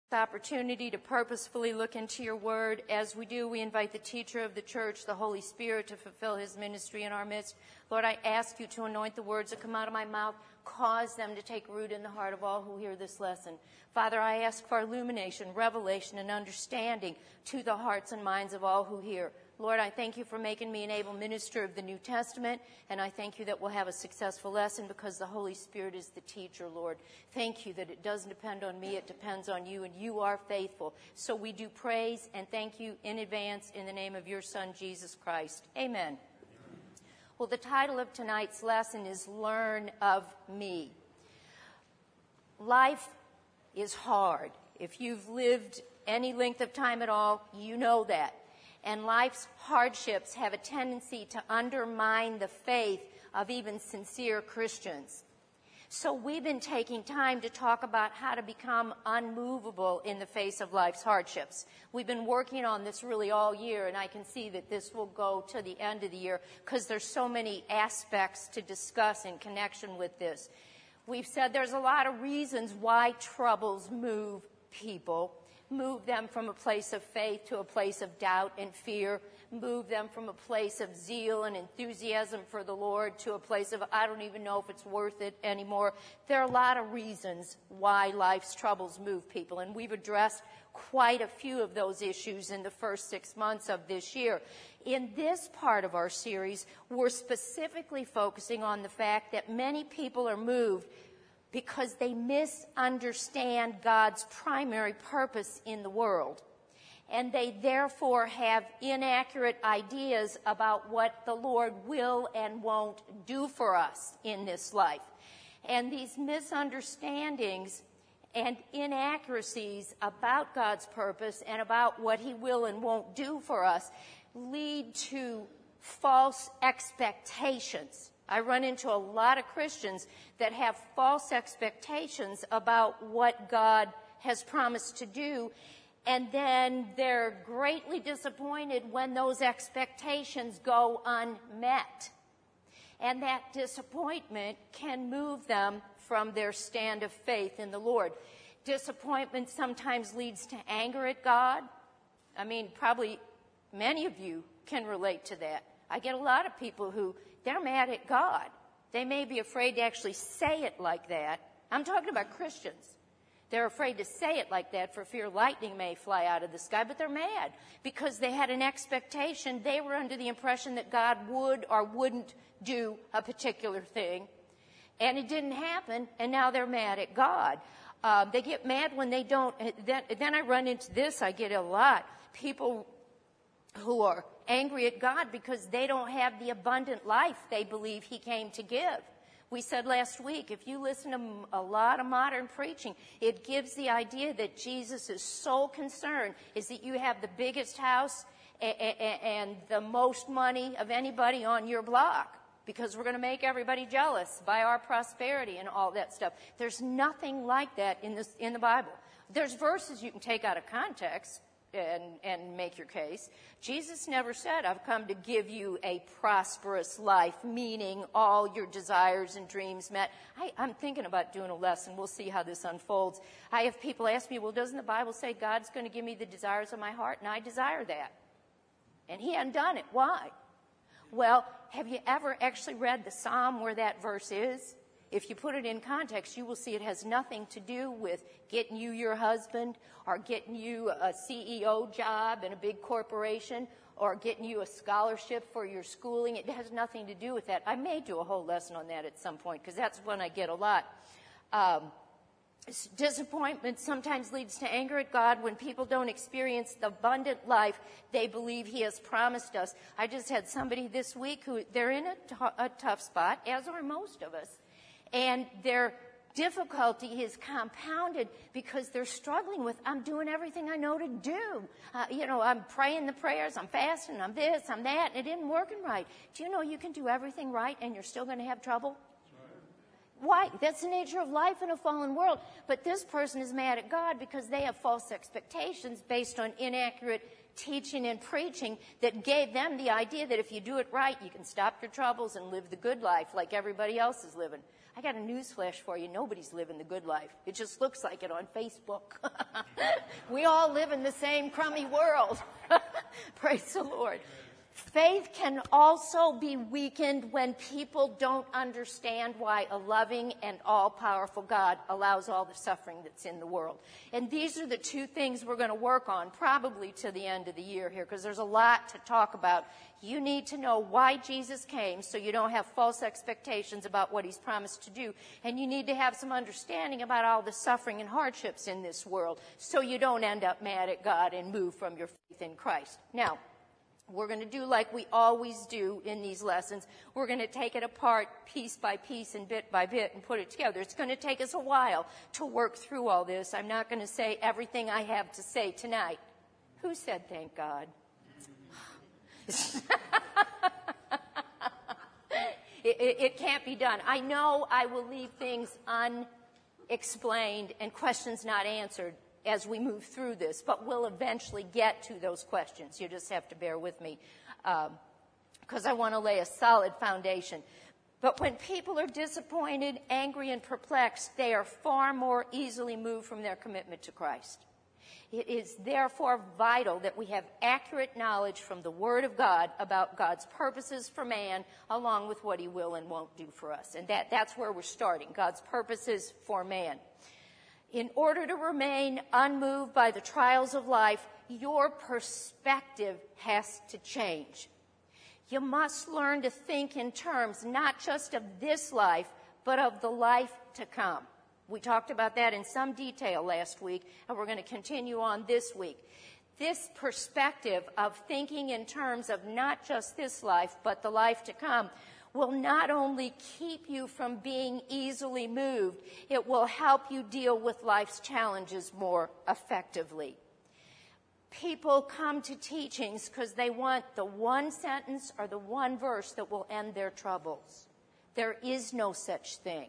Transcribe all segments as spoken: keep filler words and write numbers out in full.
Opportunity to purposefully look into your word. As we do, we invite the teacher of the church, the Holy Spirit, to fulfill his ministry in our midst. Lord, I ask you to anoint the words that come out of my mouth, cause them to take root in the heart of all who hear this lesson. Father, I ask for illumination, revelation, and understanding to the hearts and minds of all who hear. Lord, I thank you for making me an able minister of the New Testament, and I thank you that we'll have a successful lesson because the Holy Spirit is the teacher, Lord. Thank you that it doesn't depend on me, it depends on you, and you are faithful. So we do praise and thank you in advance in the name of your Son, Jesus Christ. Amen. Well, the title of tonight's lesson is Learn of Me. Life is hard. If you've lived any length of time at all, you know that. And life's hardships have a tendency to undermine the faith of even sincere Christians. So we've been taking time to talk about how to become unmovable in the face of life's hardships. We've been working on this really all year, and I can see that this will go to the end of the year because there's so many aspects to discuss in connection with this. We've said there's a lot of reasons why troubles move people. Move them from a place of faith to a place of doubt and fear. Move them from a place of zeal and enthusiasm for the Lord to a place of, I don't even know if it's worth it anymore. There are a lot of reasons why life's troubles move people, and we've addressed quite a few of those issues in the first six months of this year. In this part of our series, we're specifically focusing on the fact that many people are moved because they misunderstand God's primary purpose in the world. And they therefore have inaccurate ideas about what the Lord will and won't do for us in this life. And these misunderstandings and inaccuracies about God's purpose and about what he will and won't do for us lead to false expectations. I run into a lot of Christians that have false expectations about what God has promised to do, and then they're greatly disappointed when those expectations go unmet. And that disappointment can move them from their stand of faith in the Lord. Disappointment sometimes leads to anger at God. I mean, probably many of you can relate to that. I get a lot of people who, they're mad at God. They may be afraid to actually say it like that. I'm talking about Christians. They're afraid to say it like that for fear lightning may fly out of the sky, but they're mad because they had an expectation. They were under the impression that God would or wouldn't do a particular thing, and it didn't happen, and now they're mad at God. Um, they get mad when they don't. Then, then I run into this. I get a lot. People who are angry at God because they don't have the abundant life they believe he came to give. We said last week, if you listen to a lot of modern preaching, it gives the idea that Jesus' sole concern is that you have the biggest house and the most money of anybody on your block, because we're going to make everybody jealous by our prosperity and all that stuff. There's nothing like that in this, in the Bible. There's verses you can take out of context and, and make your case. Jesus never said, I've come to give you a prosperous life, meaning all your desires and dreams met. I, I'm thinking about doing a lesson. We'll see how this unfolds. I have people ask me, well, doesn't the Bible say God's going to give me the desires of my heart? And I desire that. And he hadn't done it. Why? Well, have you ever actually read the Psalm where that verse is? If you put it in context, you will see it has nothing to do with getting you your husband or getting you a C E O job in a big corporation or getting you a scholarship for your schooling. It has nothing to do with that. I may do a whole lesson on that at some point because that's one I get a lot. Um, disappointment sometimes leads to anger at God when people don't experience the abundant life they believe he has promised us. I just had somebody this week who they're in a, t- a tough spot, as are most of us. And their difficulty is compounded because they're struggling with, I'm doing everything I know to do. Uh, you know, I'm praying the prayers, I'm fasting, I'm this, I'm that, and it isn't working right. Do you know you can do everything right and you're still going to have trouble? Why? That's the nature of life in a fallen world. But this person is mad at God because they have false expectations based on inaccurate teaching and preaching that gave them the idea that if you do it right, you can stop your troubles and live the good life like everybody else is living. I got a news flash for you. Nobody's living the good life. It just looks like it on Facebook. We all live in the same crummy world. Praise the Lord. Faith can also be weakened when people don't understand why a loving and all-powerful God allows all the suffering that's in the world. And these are the two things we're going to work on probably to the end of the year here, because there's a lot to talk about. You need to know why Jesus came so you don't have false expectations about what he's promised to do. And you need to have some understanding about all the suffering and hardships in this world so you don't end up mad at God and move from your faith in Christ. Now, we're going to do like we always do in these lessons. We're going to take it apart piece by piece and bit by bit and put it together. It's going to take us a while to work through all this. I'm not going to say everything I have to say tonight. Who said thank God? it, it, it can't be done. I know I will leave things unexplained and questions not answered as we move through this, but we'll eventually get to those questions. You just have to bear with me because um, I want to lay a solid foundation. But when people are disappointed, angry, and perplexed, they are far more easily moved from their commitment to Christ. It is therefore vital that we have accurate knowledge from the Word of God about God's purposes for man, along with what he will and won't do for us. And that, that's where we're starting, God's purposes for man. In order to remain unmoved by the trials of life, your perspective has to change. You must learn to think in terms not just of this life, but of the life to come. We talked about that in some detail last week, and we're going to continue on this week. This perspective of thinking in terms of not just this life, but the life to come will not only keep you from being easily moved, it will help you deal with life's challenges more effectively. People come to teachings because they want the one sentence or the one verse that will end their troubles. There is no such thing.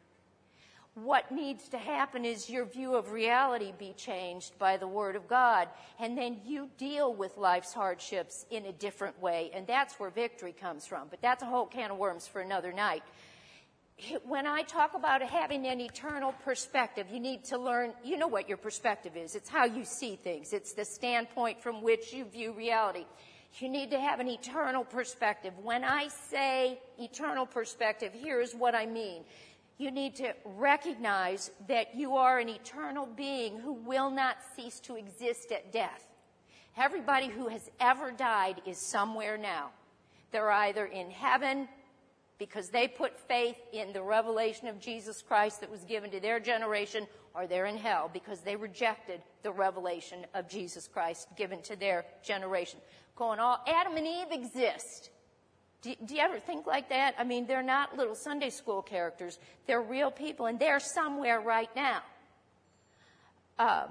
What needs to happen is your view of reality be changed by the Word of God, and then you deal with life's hardships in a different way, and that's where victory comes from. But that's a whole can of worms for another night. When I talk about having an eternal perspective, you need to learn, you know what your perspective is. It's how you see things. It's the standpoint from which you view reality. You need to have an eternal perspective. When I say eternal perspective, here's what I mean. You need to recognize that you are an eternal being who will not cease to exist at death. Everybody who has ever died is somewhere now. They're either in heaven because they put faith in the revelation of Jesus Christ that was given to their generation, or they're in hell because they rejected the revelation of Jesus Christ given to their generation. Going all, Adam and Eve exist. Do, do you ever think like that? I mean, they're not little Sunday school characters. They're real people, and they're somewhere right now. Um,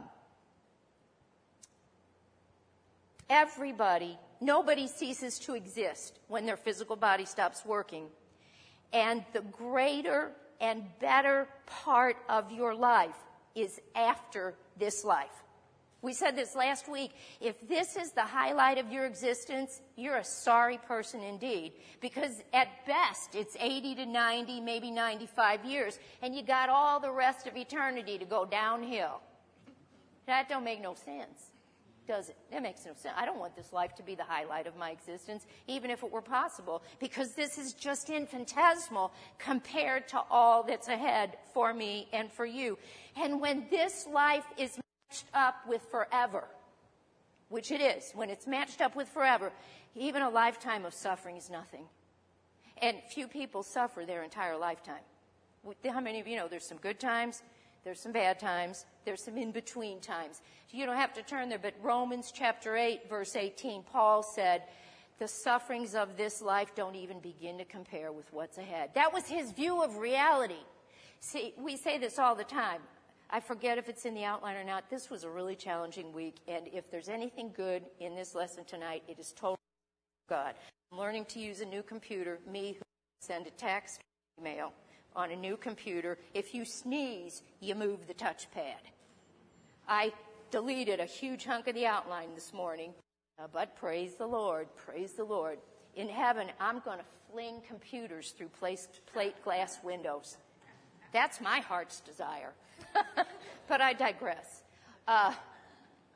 everybody, nobody ceases to exist when their physical body stops working. And the greater and better part of your life is after this life. We said this last week. If this is the highlight of your existence, you're a sorry person indeed. Because at best, it's eighty to ninety, maybe ninety-five years, and you got all the rest of eternity to go downhill. That don't make no sense, does it? That makes no sense. I don't want this life to be the highlight of my existence, even if it were possible, because this is just infinitesimal compared to all that's ahead for me and for you. And when this life is matched up with forever, which it is, when it's matched up with forever, even a lifetime of suffering is nothing. And few people suffer their entire lifetime. How many of you know there's some good times, there's some bad times, there's some in-between times. You don't have to turn there, but Romans chapter eight, verse eighteen, Paul said, the sufferings of this life don't even begin to compare with what's ahead. That was his view of reality. See, we say this all the time. I forget if it's in the outline or not. This was a really challenging week, and if there's anything good in this lesson tonight, it is totally God. I'm learning to use a new computer, me who send a text or email on a new computer. If you sneeze, you move the touchpad. I deleted a huge hunk of the outline this morning, uh, but praise the Lord, praise the Lord. In heaven, I'm going to fling computers through place, plate glass windows. That's my heart's desire. But I digress. Uh,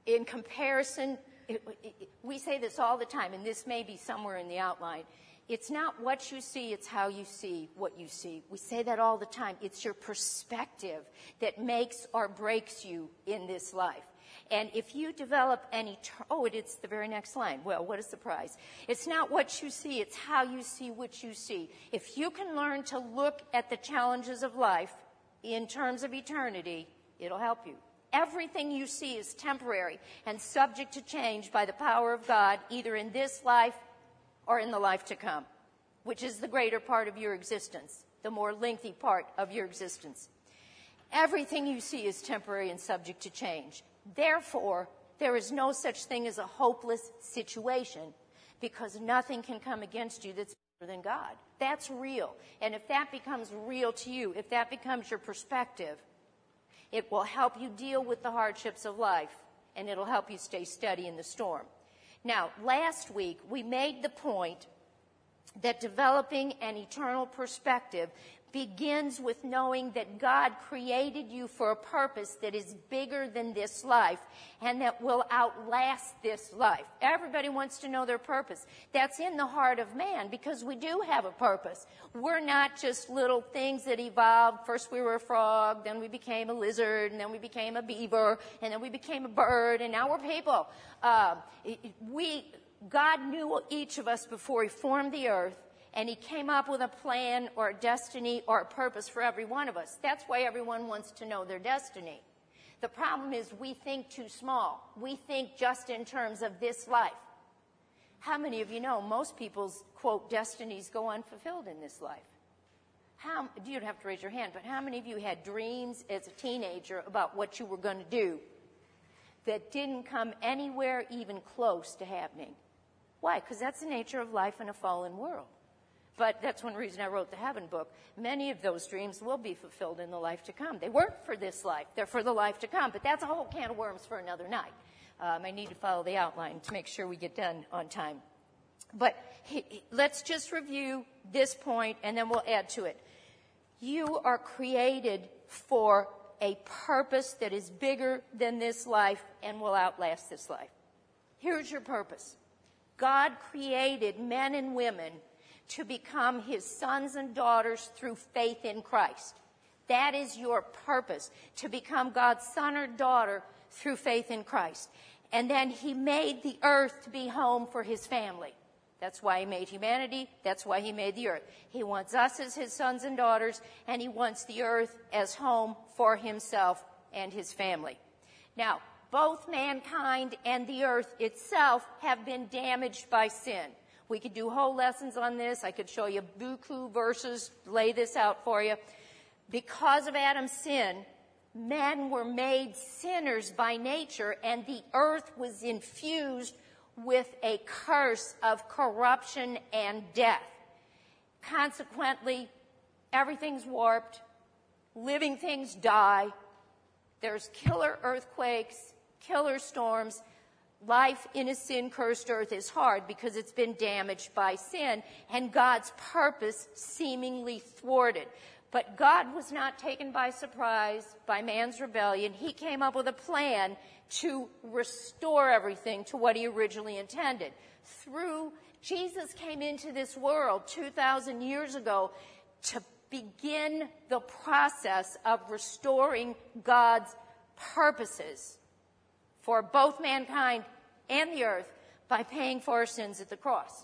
in comparison, it, it, we say this all the time, and this may be somewhere in the outline. It's not what you see, it's how you see what you see. We say that all the time. It's your perspective that makes or breaks you in this life. And if you develop any, ter- oh, it's the very next line. Well, what a surprise. It's not what you see, it's how you see what you see. If you can learn to look at the challenges of life in terms of eternity, it'll help you. Everything you see is temporary and subject to change by the power of God, either in this life or in the life to come, which is the greater part of your existence, the more lengthy part of your existence. Everything you see is temporary and subject to change. Therefore, there is no such thing as a hopeless situation, because nothing can come against you that's better than God. That's real. And if that becomes real to you, if that becomes your perspective, it will help you deal with the hardships of life, and it'll help you stay steady in the storm. Now, last week, we made the point that developing an eternal perspective begins with knowing that God created you for a purpose that is bigger than this life and that will outlast this life. Everybody wants to know their purpose. That's in the heart of man, because we do have a purpose. We're not just little things that evolved. First we were a frog, then we became a lizard, and then we became a beaver, and then we became a bird, and now we're people. Uh, we, God knew each of us before he formed the earth, and he came up with a plan or a destiny or a purpose for every one of us. That's why everyone wants to know their destiny. The problem is we think too small. We think just in terms of this life. How many of you know most people's, quote, destinies go unfulfilled in this life? How, you don't have to raise your hand, but how many of you had dreams as a teenager about what you were going to do that didn't come anywhere even close to happening? Why? Because that's the nature of life in a fallen world. But that's one reason I wrote the Heaven book. Many of those dreams will be fulfilled in the life to come. They weren't for this life. They're for the life to come. But that's a whole can of worms for another night. Um, I need to follow the outline to make sure we get done on time. But he, he, let's just review this point, and then we'll add to it. You are created for a purpose that is bigger than this life and will outlast this life. Here's your purpose. God created men and women to become his sons and daughters through faith in Christ. That is your purpose, to become God's son or daughter through faith in Christ. And then he made the earth to be home for his family. That's why he made humanity. That's why he made the earth. He wants us as his sons and daughters, and he wants the earth as home for himself and his family. Now, both mankind and the earth itself have been damaged by sin. We could do whole lessons on this. I could show you buku verses, lay this out for you. Because of Adam's sin, men were made sinners by nature, and the earth was infused with a curse of corruption and death. Consequently, everything's warped. Living things die. There's killer earthquakes, killer storms. Life in a sin-cursed earth is hard because it's been damaged by sin, and God's purpose seemingly thwarted. But God was not taken by surprise by man's rebellion. He came up with a plan to restore everything to what he originally intended. Through Jesus came into this world two thousand years ago to begin the process of restoring God's purposes for both mankind and the earth by paying for our sins at the cross.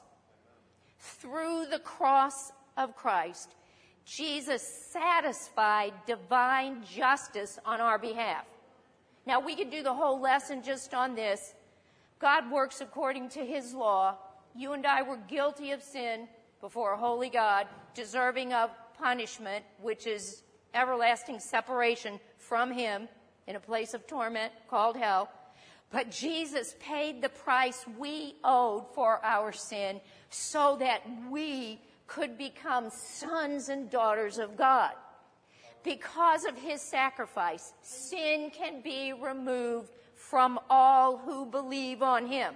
Through the cross of Christ, Jesus satisfied divine justice on our behalf. Now, we could do the whole lesson just on this. God works according to his law. You and I were guilty of sin before a holy God, deserving of punishment, which is everlasting separation from him in a place of torment called hell. But Jesus paid the price we owed for our sin so that we could become sons and daughters of God. Because of his sacrifice, sin can be removed from all who believe on him.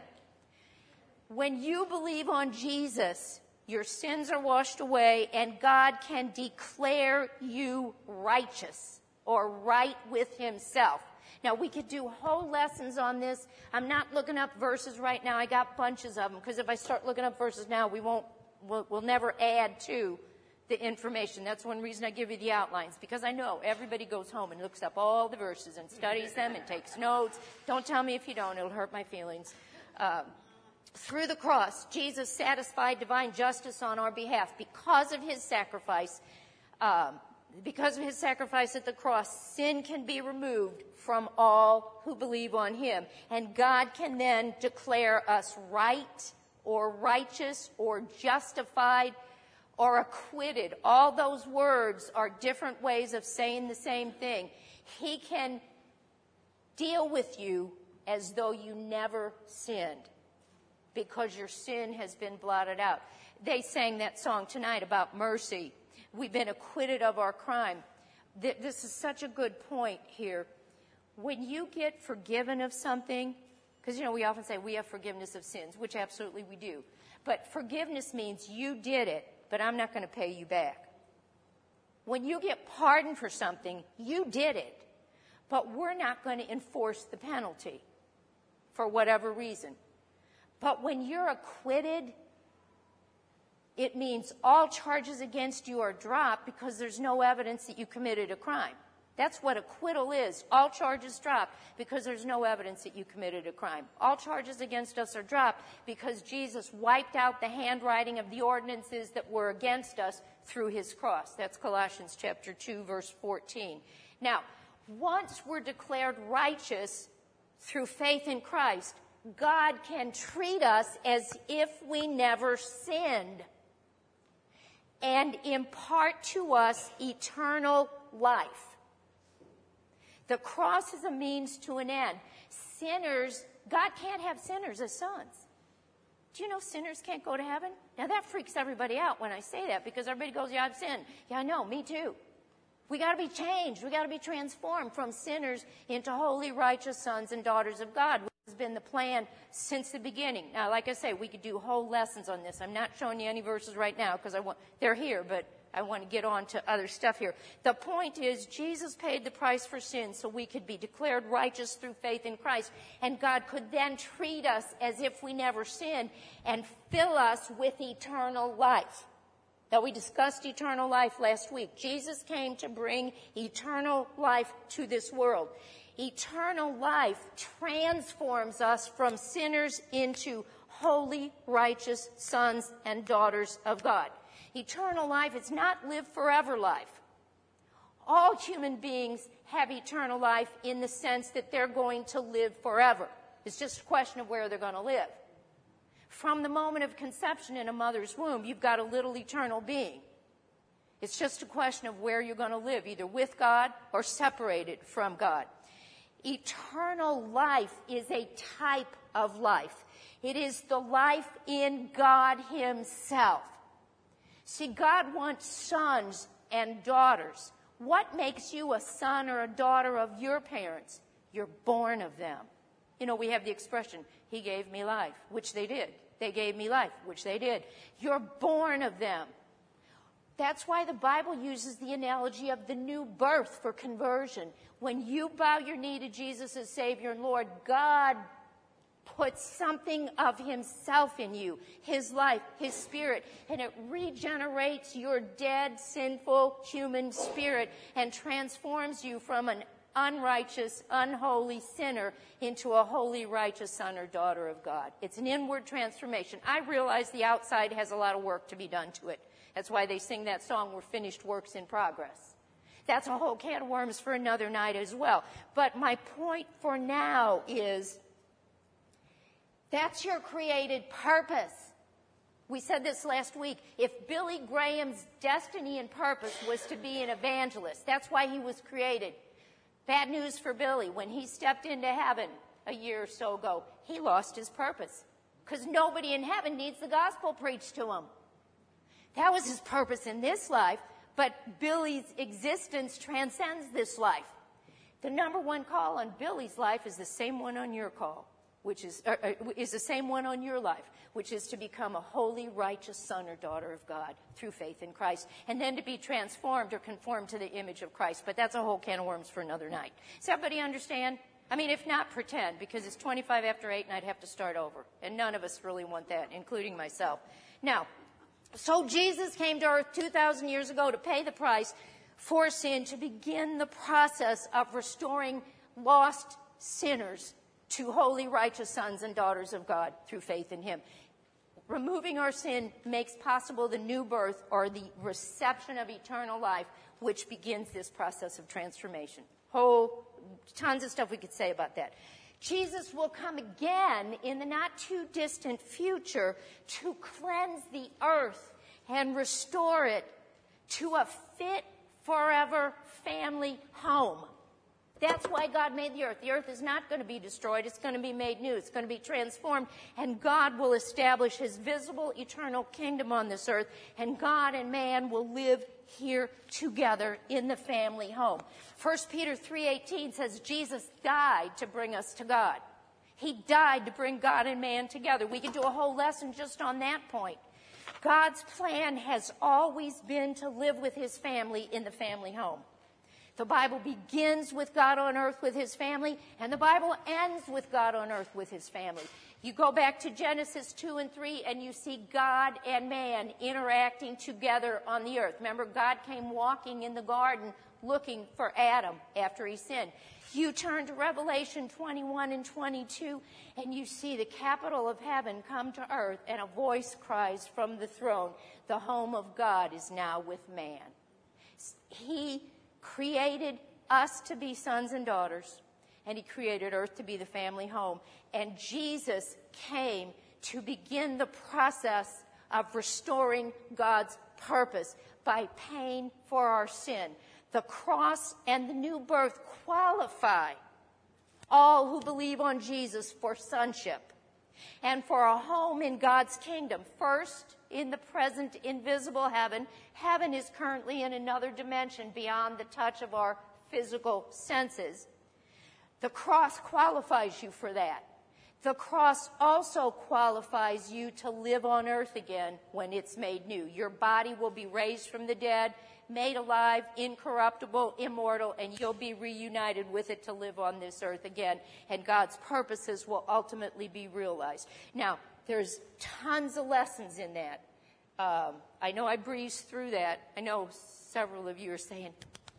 When you believe on Jesus, your sins are washed away, and God can declare you righteous or right with himself. Now, we could do whole lessons on this. I'm not looking up verses right now. I got bunches of them, because if I start looking up verses now, we won't, we'll, we'll never add to the information. That's one reason I give you the outlines, because I know everybody goes home and looks up all the verses and studies them and takes notes. Don't tell me if you don't. It'll hurt my feelings. Um, through the cross, Jesus satisfied divine justice on our behalf because of his sacrifice. Um, because of his sacrifice at the cross, sin can be removed from all who believe on him. And God can then declare us right or righteous or justified or acquitted. All those words are different ways of saying the same thing. He can deal with you as though you never sinned, because your sin has been blotted out. They sang that song tonight about mercy. We've been acquitted of our crime. This is such a good point here. When you get forgiven of something, because, you know, we often say we have forgiveness of sins, which absolutely we do. But forgiveness means you did it, but I'm not going to pay you back. When you get pardoned for something, you did it, but we're not going to enforce the penalty for whatever reason. But when you're acquitted, it means all charges against you are dropped because there's no evidence that you committed a crime. That's what acquittal is. All charges dropped because there's no evidence that you committed a crime. All charges against us are dropped because Jesus wiped out the handwriting of the ordinances that were against us through his cross. That's Colossians chapter two, verse fourteen. Now, once we're declared righteous through faith in Christ, God can treat us as if we never sinned and impart to us eternal life. The cross is a means to an end. Sinners, God can't have sinners as sons. Do you know sinners can't go to heaven? Now that freaks everybody out when I say that, because everybody goes, yeah, I've sinned. Yeah, I know, me too. We got to be changed. We got to be transformed from sinners into holy, righteous sons and daughters of God, which has been the plan since the beginning. Now, like I say, we could do whole lessons on this. I'm not showing you any verses right now because I want they're here, but I want to get on to other stuff here. The point is, Jesus paid the price for sin so we could be declared righteous through faith in Christ, and God could then treat us as if we never sinned and fill us with eternal life. Now, we discussed eternal life last week. Jesus came to bring eternal life to this world. Eternal life transforms us from sinners into holy, righteous sons and daughters of God. Eternal life is not live forever life. All human beings have eternal life in the sense that they're going to live forever. It's just a question of where they're going to live. From the moment of conception in a mother's womb, you've got a little eternal being. It's just a question of where you're going to live, either with God or separated from God. Eternal life is a type of life. It is the life in God himself. See, God wants sons and daughters. What makes you a son or a daughter of your parents? You're born of them. You know, we have the expression, he gave me life, which they did. They gave me life, which they did. You're born of them. That's why the Bible uses the analogy of the new birth for conversion. When you bow your knee to Jesus as Savior and Lord, God puts something of himself in you, his life, his spirit, and it regenerates your dead, sinful human spirit and transforms you from an unrighteous, unholy sinner into a holy, righteous son or daughter of God. It's an inward transformation. I realize the outside has a lot of work to be done to it. That's why they sing that song, we're finished works in progress. That's a whole can of worms for another night as well. But my point for now is that's your created purpose. We said this last week. If Billy Graham's destiny and purpose was to be an evangelist, that's why he was created. Bad news for Billy. When he stepped into heaven a year or so ago, he lost his purpose because nobody in heaven needs the gospel preached to him. That was his purpose in this life, but Billy's existence transcends this life. The number one call on Billy's life is the same one on your call, which is, uh, is the same one on your life, which is to become a holy, righteous son or daughter of God through faith in Christ, and then to be transformed or conformed to the image of Christ. But that's a whole can of worms for another night. Does everybody understand? I mean, if not, pretend, because it's twenty-five after eight and I'd have to start over. And none of us really want that, including myself. Now, so Jesus came to earth two thousand years ago to pay the price for sin, to begin the process of restoring lost sinners to holy, righteous sons and daughters of God through faith in him. Removing our sin makes possible the new birth, or the reception of eternal life, which begins this process of transformation. Whole tons of stuff we could say about that. Jesus will come again in the not too distant future to cleanse the earth and restore it to a fit forever family home. That's why God made the earth. The earth is not going to be destroyed. It's going to be made new. It's going to be transformed. And God will establish his visible, eternal kingdom on this earth. And God and man will live here together in the family home. First Peter three eighteen says Jesus died to bring us to God. He died to bring God and man together. We could do a whole lesson just on that point. God's plan has always been to live with his family in the family home. The Bible begins with God on earth with his family, and the Bible ends with God on earth with his family. You go back to Genesis two and three, and you see God and man interacting together on the earth. Remember, God came walking in the garden looking for Adam after he sinned. You turn to Revelation twenty-one and twenty-two, and you see the capital of heaven come to earth, and a voice cries from the throne, the home of God is now with man. He created us to be sons and daughters, and he created earth to be the family home. And Jesus came to begin the process of restoring God's purpose by paying for our sin. The cross and the new birth qualify all who believe on Jesus for sonship and for a home in God's kingdom. First, in the present invisible heaven. Heaven is currently in another dimension beyond the touch of our physical senses. The cross qualifies you for that. The cross also qualifies you to live on earth again when it's made new. Your body will be raised from the dead, made alive, incorruptible, immortal, and you'll be reunited with it to live on this earth again. And God's purposes will ultimately be realized. Now, there's tons of lessons in that. Um, I know I breezed through that. I know several of you are saying,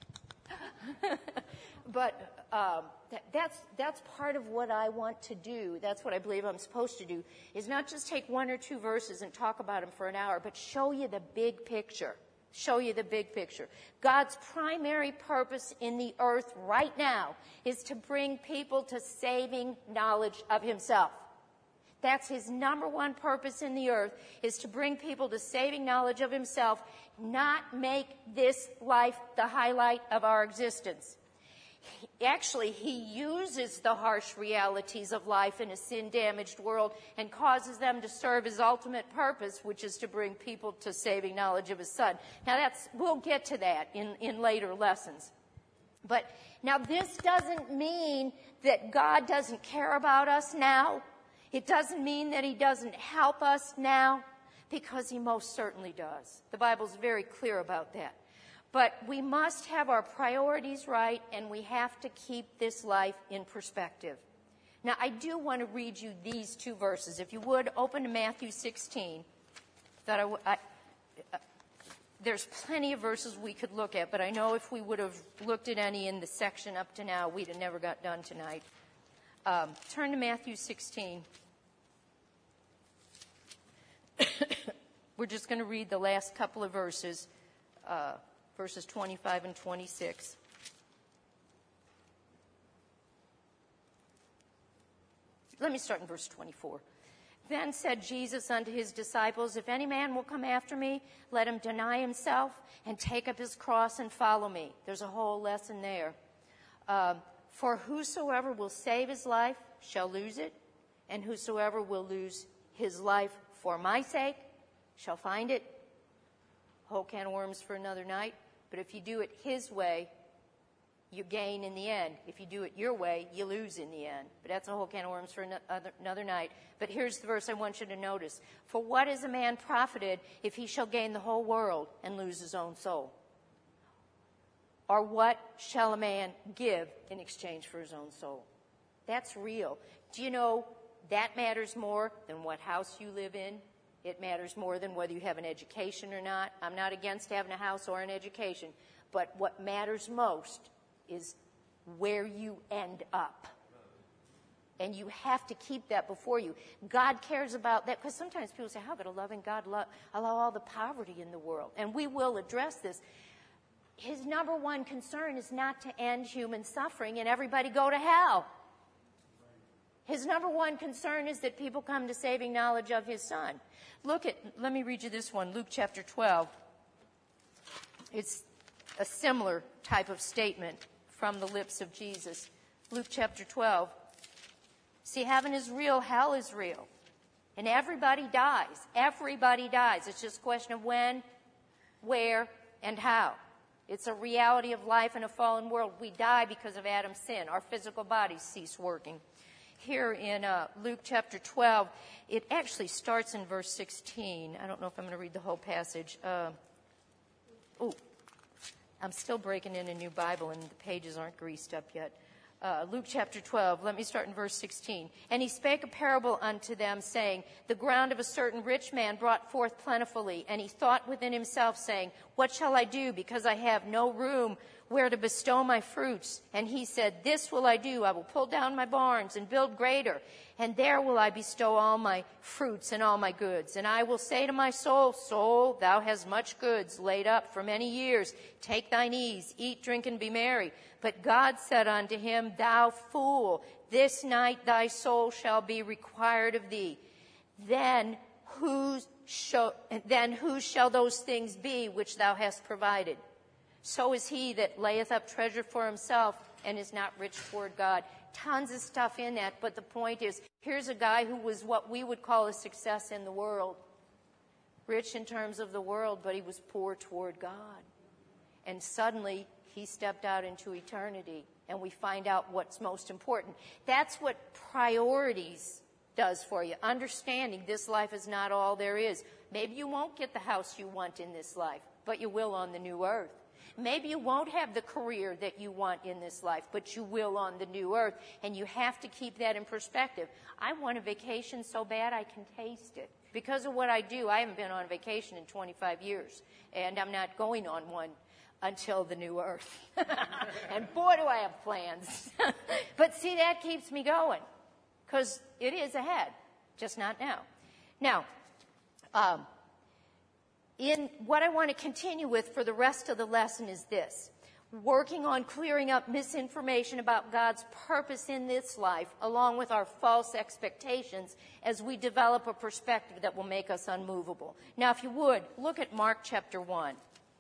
but um, that, that's that's part of what I want to do. That's what I believe I'm supposed to do, is not just take one or two verses and talk about them for an hour, but show you the big picture. Show you the big picture. God's primary purpose in the earth right now is to bring people to saving knowledge of himself. That's his number one purpose in the earth, is to bring people to saving knowledge of himself, not make this life the highlight of our existence. He, actually, he uses the harsh realities of life in a sin-damaged world and causes them to serve his ultimate purpose, which is to bring people to saving knowledge of his Son. Now, that's we'll get to that in, in later lessons. But now, this doesn't mean that God doesn't care about us now. It doesn't mean that he doesn't help us now, because he most certainly does. The Bible's very clear about that. But we must have our priorities right, and we have to keep this life in perspective. Now, I do want to read you these two verses. If you would, open to Matthew sixteen. That I, I, uh, there's plenty of verses we could look at, but I know if we would have looked at any in the section up to now, we'd have never got done tonight. Um, turn to Matthew sixteen. We're just going to read the last couple of verses, uh, verses twenty-five and twenty-six. Let me start in verse twenty-four. Then said Jesus unto his disciples, if any man will come after me, let him deny himself and take up his cross and follow me. There's a whole lesson there. Um, For whosoever will save his life shall lose it, and whosoever will lose his life for my sake shall find it. Whole can of worms for another night. But if you do it his way, you gain in the end. If you do it your way, you lose in the end. But that's a whole can of worms for another night. But here's the verse I want you to notice. For what is a man profited if he shall gain the whole world and lose his own soul? Or what shall a man give in exchange for his own soul? That's real. Do you know that matters more than what house you live in? It matters more than whether you have an education or not. I'm not against having a house or an education. But what matters most is where you end up. And you have to keep that before you. God cares about that, because sometimes people say, how could a loving God lo- allow all the poverty in the world? And we will address this. His number one concern is not to end human suffering and everybody go to hell. His number one concern is that people come to saving knowledge of his Son. Look at, let me read you this one, Luke chapter twelve. It's a similar type of statement from the lips of Jesus. Luke chapter twelve. See, heaven is real, hell is real. And everybody dies. Everybody dies. It's just a question of when, where, and how. It's a reality of life in a fallen world. We die because of Adam's sin. Our physical bodies cease working. Here in uh, Luke chapter twelve, it actually starts in verse sixteen. I don't know if I'm going to read the whole passage. Uh, oh, I'm still breaking in a new Bible, and the pages aren't greased up yet. Uh, Luke chapter twelve, let me start in verse sixteen. And he spake a parable unto them, saying, the ground of a certain rich man brought forth plentifully. And he thought within himself, saying, what shall I do, because I have no room where to bestow my fruits? And he said, this will I do. I will pull down my barns and build greater, and there will I bestow all my fruits and all my goods. And I will say to my soul, soul, thou hast much goods laid up for many years. Take thine ease, eat, drink, and be merry. But God said unto him, thou fool, this night thy soul shall be required of thee. Then whose shall, then whose shall those things be which thou hast provided? So is he that layeth up treasure for himself and is not rich toward God. Tons of stuff in that, but the point is, here's a guy who was what we would call a success in the world. Rich in terms of the world, but he was poor toward God. And suddenly, he stepped out into eternity, and we find out what's most important. That's what priorities does for you. Understanding this life is not all there is. Maybe you won't get the house you want in this life, but you will on the new earth. Maybe you won't have the career that you want in this life, but you will on the new earth, and you have to keep that in perspective. I want a vacation so bad I can taste it. Because of what I do, I haven't been on vacation in twenty-five years, and I'm not going on one until the new earth. And boy, do I have plans. But see, that keeps me going, because it is ahead, just not now. Now, um, in what I want to continue with for the rest of the lesson is this: working on clearing up misinformation about God's purpose in this life, along with our false expectations, as we develop a perspective that will make us unmovable. Now, if you would, look at Mark chapter one.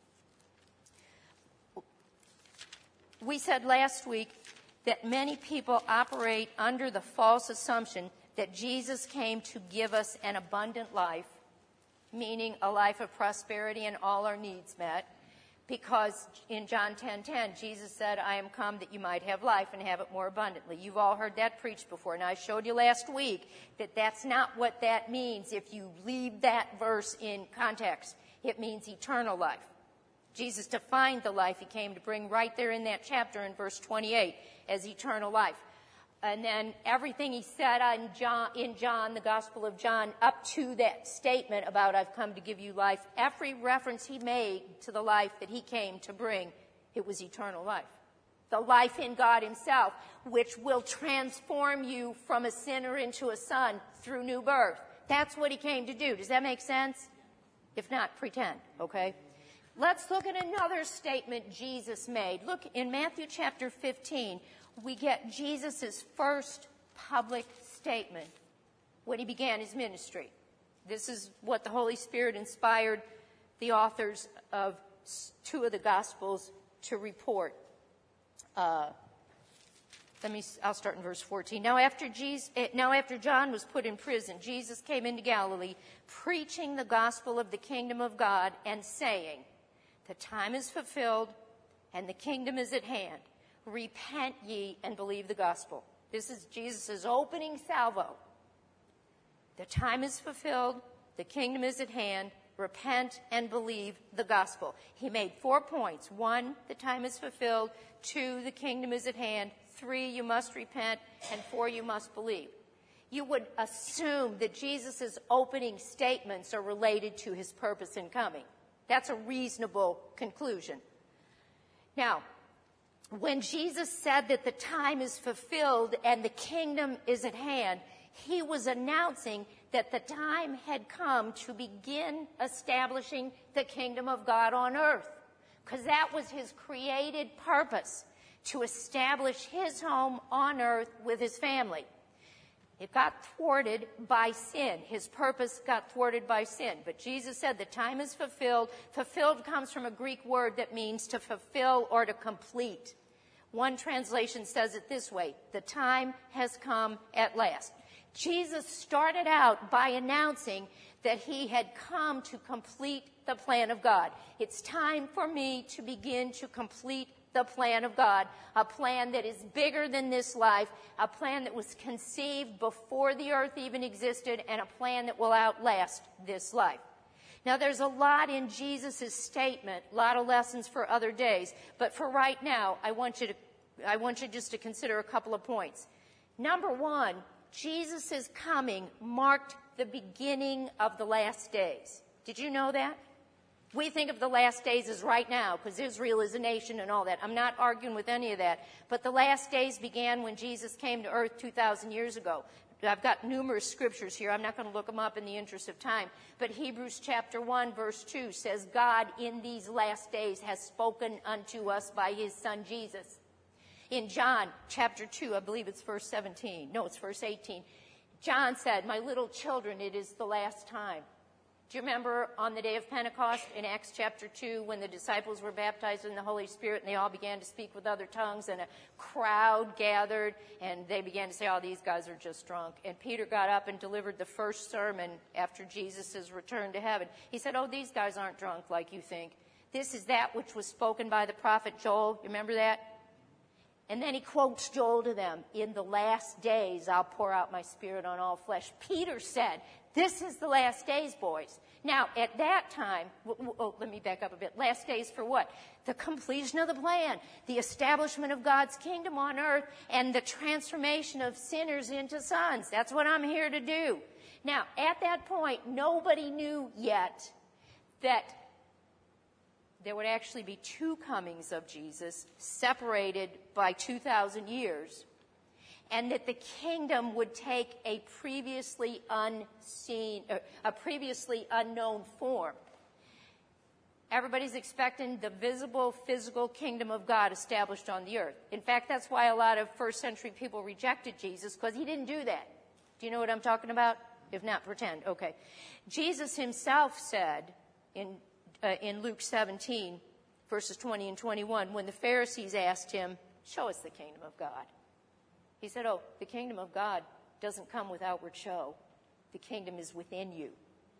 We said last week that many people operate under the false assumption that Jesus came to give us an abundant life, meaning a life of prosperity and all our needs met, because in John ten ten, Jesus said, I am come that you might have life and have it more abundantly. You've all heard that preached before, and I showed you last week that that's not what that means if you leave that verse in context. It means eternal life. Jesus defined the life he came to bring right there in that chapter in verse twenty-eight as eternal life. And then everything he said in John, in John, the Gospel of John, up to that statement about I've come to give you life, every reference he made to the life that he came to bring, it was eternal life. The life in God himself, which will transform you from a sinner into a son through new birth. That's what he came to do. Does that make sense? If not, pretend, okay? Let's look at another statement Jesus made. Look, in Matthew chapter fifteen, we get Jesus' first public statement when he began his ministry. This is what the Holy Spirit inspired the authors of two of the Gospels to report. Uh, let me, I'll start in verse fourteen. Now after, Jesus, now after John was put in prison, Jesus came into Galilee, preaching the gospel of the kingdom of God and saying, the time is fulfilled and the kingdom is at hand. Repent ye and believe the gospel. This is Jesus' opening salvo. The time is fulfilled, the kingdom is at hand. Repent and believe the gospel. He made four points. One, the time is fulfilled. Two, the kingdom is at hand. three, you must repent, and four, you must believe. You would assume that Jesus' opening statements are related to his purpose in coming. That's a reasonable conclusion. Now, when Jesus said that the time is fulfilled and the kingdom is at hand, he was announcing that the time had come to begin establishing the kingdom of God on earth, because that was his created purpose, to establish his home on earth with his family. It got thwarted by sin. His purpose got thwarted by sin. But Jesus said the time is fulfilled. Fulfilled comes from a Greek word that means to fulfill or to complete. One translation says it this way: the time has come at last. Jesus started out by announcing that he had come to complete the plan of God. It's time for me to begin to complete the plan of God, a plan that is bigger than this life, a plan that was conceived before the earth even existed, and a plan that will outlast this life. Now, there's a lot in Jesus' statement, a lot of lessons for other days, but for right now, I want you to, I want you just to consider a couple of points. Number one, Jesus' coming marked the beginning of the last days. Did you know that? We think of the last days as right now, because Israel is a nation and all that. I'm not arguing with any of that. But the last days began when Jesus came to earth two thousand years ago. I've got numerous scriptures here. I'm not going to look them up in the interest of time. But Hebrews chapter one, verse two says, God in these last days has spoken unto us by his Son Jesus. In John chapter two, I believe it's verse seventeen. No, it's verse eighteen. John said, my little children, it is the last time. Do you remember on the day of Pentecost in Acts chapter two when the disciples were baptized in the Holy Spirit and they all began to speak with other tongues and a crowd gathered and they began to say, oh, these guys are just drunk. And Peter got up and delivered the first sermon after Jesus' return to heaven. He said, oh, these guys aren't drunk like you think. This is that which was spoken by the prophet Joel. You remember that? And then he quotes Joel to them, in the last days I'll pour out my spirit on all flesh. Peter said, this is the last days, boys. Now, at that time, oh, let me back up a bit. Last days for what? The completion of the plan, the establishment of God's kingdom on earth, and the transformation of sinners into sons. That's what I'm here to do. Now, at that point, nobody knew yet that there would actually be two comings of Jesus separated by two thousand years, and that the kingdom would take a previously unseen, uh, a previously unknown form. Everybody's expecting the visible, physical kingdom of God established on the earth. In fact, that's why a lot of first century people rejected Jesus, because he didn't do that. Do you know what I'm talking about? If not, pretend. Okay. Jesus himself said in Uh, in Luke seventeen, verses twenty and twenty-one, when the Pharisees asked him, show us the kingdom of God. He said, oh, the kingdom of God doesn't come with outward show. The kingdom is within you.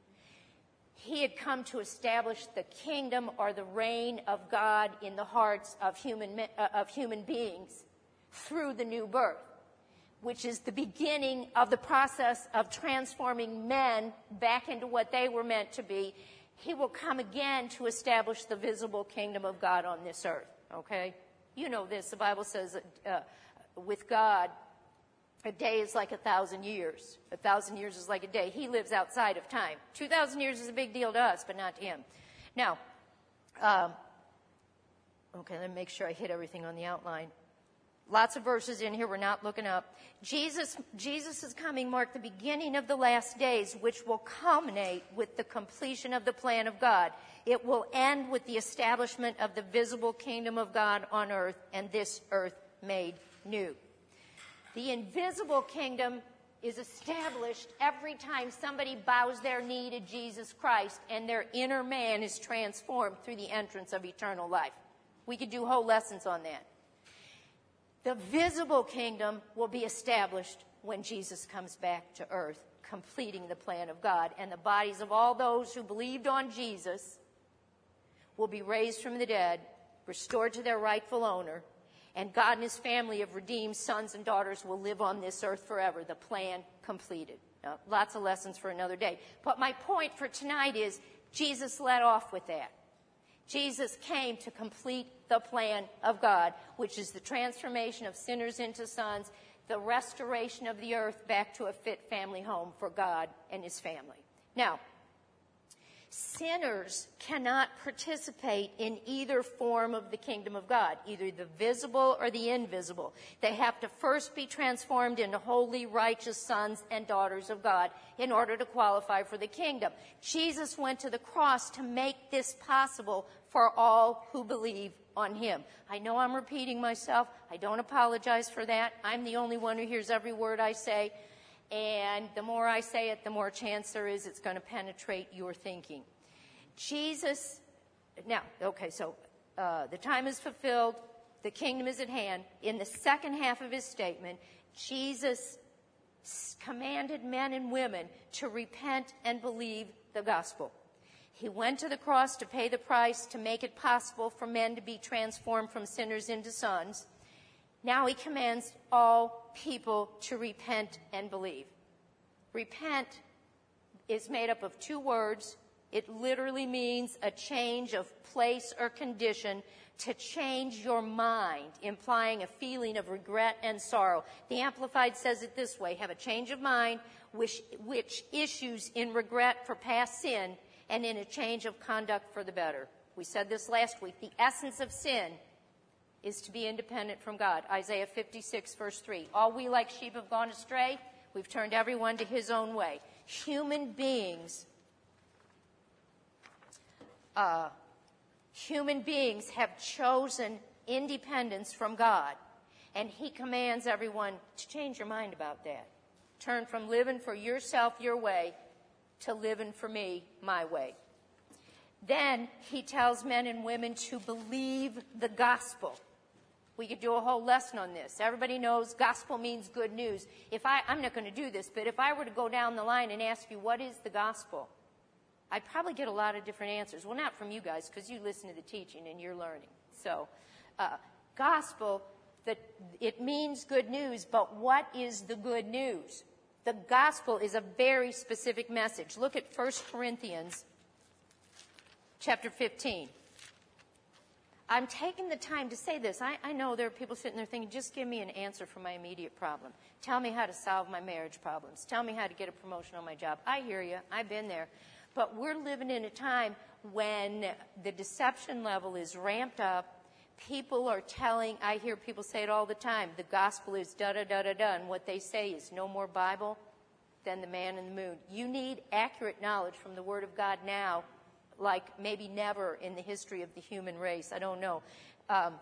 He had come to establish the kingdom or the reign of God in the hearts of human, uh, of human beings through the new birth, which is the beginning of the process of transforming men back into what they were meant to be. He will come again to establish the visible kingdom of God on this earth, okay? You know this. The Bible says that uh, with God, a day is like a thousand years. A thousand years is like a day. He lives outside of time. Two thousand years is a big deal to us, but not to him. Now, um, okay, let me make sure I hit everything on the outline. Lots of verses in here we're not looking up. Jesus, Jesus' coming marked the beginning of the last days, which will culminate with the completion of the plan of God. It will end with the establishment of the visible kingdom of God on earth, and this earth made new. The invisible kingdom is established every time somebody bows their knee to Jesus Christ and their inner man is transformed through the entrance of eternal life. We could do whole lessons on that. The visible kingdom will be established when Jesus comes back to earth, completing the plan of God. And the bodies of all those who believed on Jesus will be raised from the dead, restored to their rightful owner, and God and his family of redeemed sons and daughters will live on this earth forever. The plan completed. Now, lots of lessons for another day. But my point for tonight is Jesus led off with that. Jesus came to complete the plan of God, which is the transformation of sinners into sons, the restoration of the earth back to a fit family home for God and his family. Now, sinners cannot participate in either form of the kingdom of God, either the visible or the invisible. They have to first be transformed into holy, righteous sons and daughters of God in order to qualify for the kingdom. Jesus went to the cross to make this possible for all who believe on him. I know I'm repeating myself. I don't apologize for that. I'm the only one who hears every word I say. And the more I say it, the more chance there is it's going to penetrate your thinking. Jesus, now, okay, so uh, the time is fulfilled. The kingdom is at hand. In the second half of his statement, Jesus commanded men and women to repent and believe the gospel. He went to the cross to pay the price to make it possible for men to be transformed from sinners into sons. Now he commands all people to repent and believe. Repent is made up of two words. It literally means a change of place or condition, to change your mind, implying a feeling of regret and sorrow. The Amplified says it this way: have a change of mind which, which issues in regret for past sin and in a change of conduct for the better. We said this last week. The essence of sin is to be independent from God. Isaiah fifty-six, verse three. All we like sheep have gone astray. We've turned everyone to his own way. Human beings, uh, human beings have chosen independence from God. And he commands everyone to change your mind about that. Turn from living for yourself, your way, to living for me, my way. Then he tells men and women to believe the gospel. We could do a whole lesson on this. Everybody knows gospel means good news. If I, I'm not going to do this, but if I were to go down the line and ask you, what is the gospel? I'd probably get a lot of different answers. Well, not from you guys, because you listen to the teaching and you're learning. So, uh, gospel, the, it means good news, but what is the good news? The gospel is a very specific message. Look at First Corinthians chapter fifteen. I'm taking the time to say this. I, I know there are people sitting there thinking, just give me an answer for my immediate problem. Tell me how to solve my marriage problems. Tell me how to get a promotion on my job. I hear you. I've been there. But we're living in a time when the deception level is ramped up. People are telling, I hear people say it all the time, the gospel is da-da-da-da-da, and what they say is no more Bible than the man in the moon. You need accurate knowledge from the Word of God now, like maybe never in the history of the human race. I don't know. Um,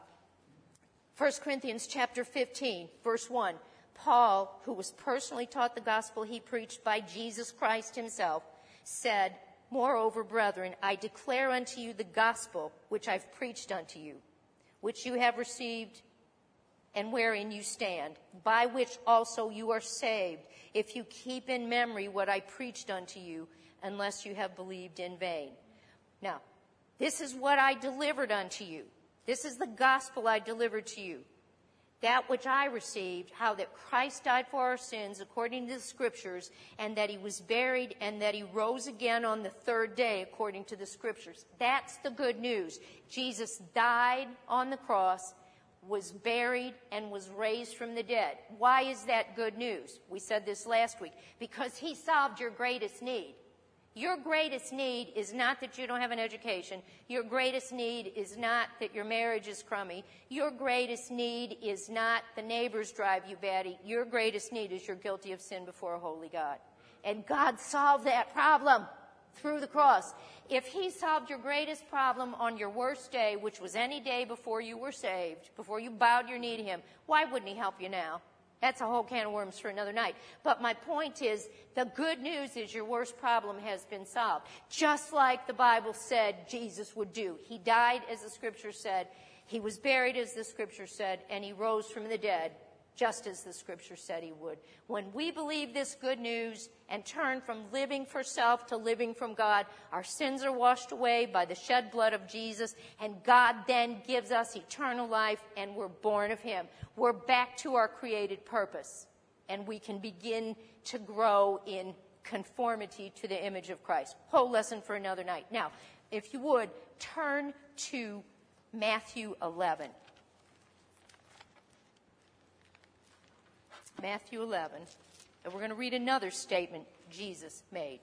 First Corinthians chapter fifteen, verse one. Paul, who was personally taught the gospel he preached by Jesus Christ himself, said, moreover, brethren, I declare unto you the gospel which I've preached unto you, which you have received and wherein you stand, by which also you are saved, if you keep in memory what I preached unto you, unless you have believed in vain. Now, this is what I delivered unto you. This is the gospel I delivered to you. That which I received, how that Christ died for our sins according to the Scriptures, and that he was buried, and that he rose again on the third day according to the Scriptures. That's the good news. Jesus died on the cross, was buried, and was raised from the dead. Why is that good news? We said this last week. Because he solved your greatest need. Your greatest need is not that you don't have an education. Your greatest need is not that your marriage is crummy. Your greatest need is not the neighbors drive you batty. Your greatest need is you're guilty of sin before a holy God. And God solved that problem through the cross. If he solved your greatest problem on your worst day, which was any day before you were saved, before you bowed your knee to him, why wouldn't he help you now? That's a whole can of worms for another night. But my point is, the good news is your worst problem has been solved. Just like the Bible said Jesus would do. He died, as the Scripture said. He was buried, as the Scripture said. And he rose from the dead, just as the Scripture said he would. When we believe this good news and turn from living for self to living from God, our sins are washed away by the shed blood of Jesus, and God then gives us eternal life, and we're born of him. We're back to our created purpose, and we can begin to grow in conformity to the image of Christ. Whole lesson for another night. Now, if you would, turn to Matthew eleven. Matthew eleven. And we're going to read another statement Jesus made.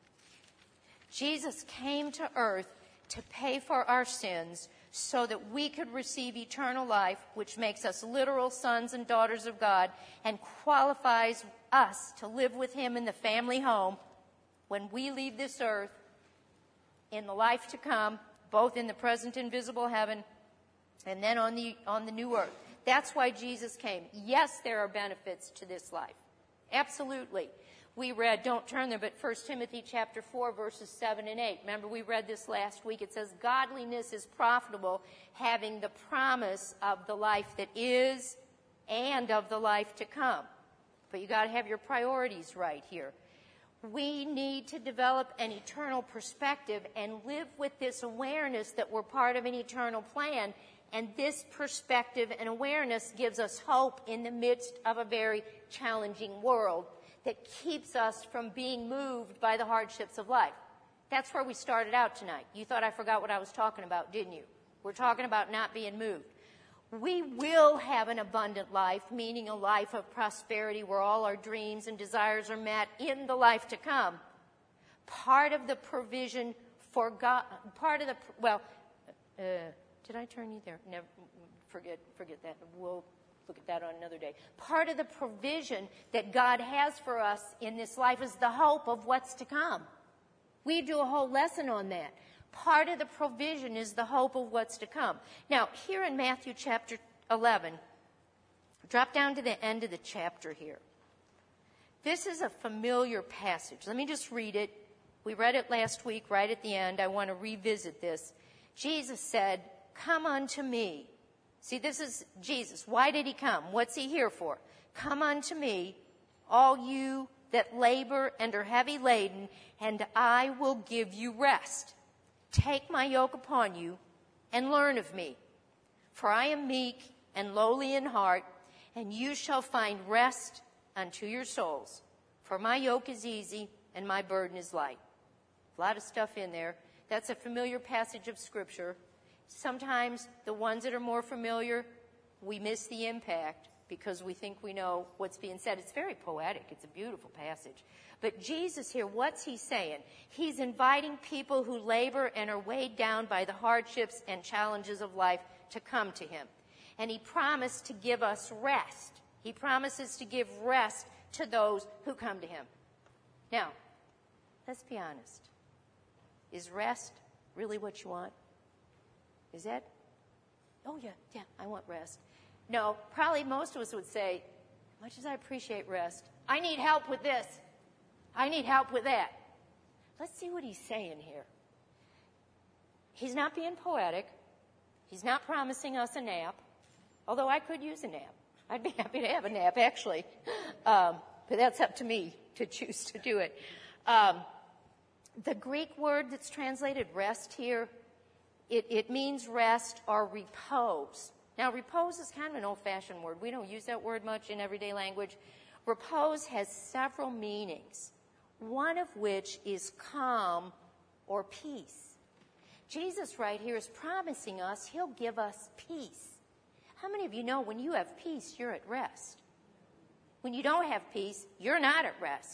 Jesus came to earth to pay for our sins so that we could receive eternal life, which makes us literal sons and daughters of God and qualifies us to live with him in the family home when we leave this earth in the life to come, both in the present invisible heaven and then on the on the new earth. That's why Jesus came. Yes, there are benefits to this life. Absolutely. We read, don't turn there, but First Timothy chapter four, verses seven and eight. Remember, we read this last week. It says, godliness is profitable, having the promise of the life that is and of the life to come. But you got to have your priorities right here. We need to develop an eternal perspective and live with this awareness that we're part of an eternal plan. And this perspective and awareness gives us hope in the midst of a very challenging world that keeps us from being moved by the hardships of life. That's where we started out tonight. You thought I forgot what I was talking about, didn't you? We're talking about not being moved. We will have an abundant life, meaning a life of prosperity where all our dreams and desires are met in the life to come. Part of the provision for God, part of the, well, uh, did I turn you there? Never, forget, forget that. We'll look at that on another day. Part of the provision that God has for us in this life is the hope of what's to come. We do a whole lesson on that. Part of the provision is the hope of what's to come. Now, here in Matthew chapter eleven, drop down to the end of the chapter here. This is a familiar passage. Let me just read it. We read it last week right at the end. I want to revisit this. Jesus said, come unto me. See, this is Jesus. Why did he come? What's he here for? Come unto me, all you that labor and are heavy laden, and I will give you rest. Take my yoke upon you and learn of me. For I am meek and lowly in heart, and you shall find rest unto your souls. For my yoke is easy and my burden is light. A lot of stuff in there. That's a familiar passage of Scripture. Sometimes the ones that are more familiar, we miss the impact because we think we know what's being said. It's very poetic. It's a beautiful passage. But Jesus here, what's he saying? He's inviting people who labor and are weighed down by the hardships and challenges of life to come to him. And he promised to give us rest. He promises to give rest to those who come to him. Now, let's be honest. Is rest really what you want? Is that? Oh, yeah, yeah, I want rest. No, probably most of us would say, as much as I appreciate rest, I need help with this. I need help with that. Let's see what he's saying here. He's not being poetic. He's not promising us a nap, although I could use a nap. I'd be happy to have a nap, actually. Um, but that's up to me to choose to do it. Um, the Greek word that's translated rest here, It, it means rest or repose. Now, repose is kind of an old-fashioned word. We don't use that word much in everyday language. Repose has several meanings, one of which is calm or peace. Jesus right here is promising us he'll give us peace. How many of you know when you have peace, you're at rest? When you don't have peace, you're not at rest.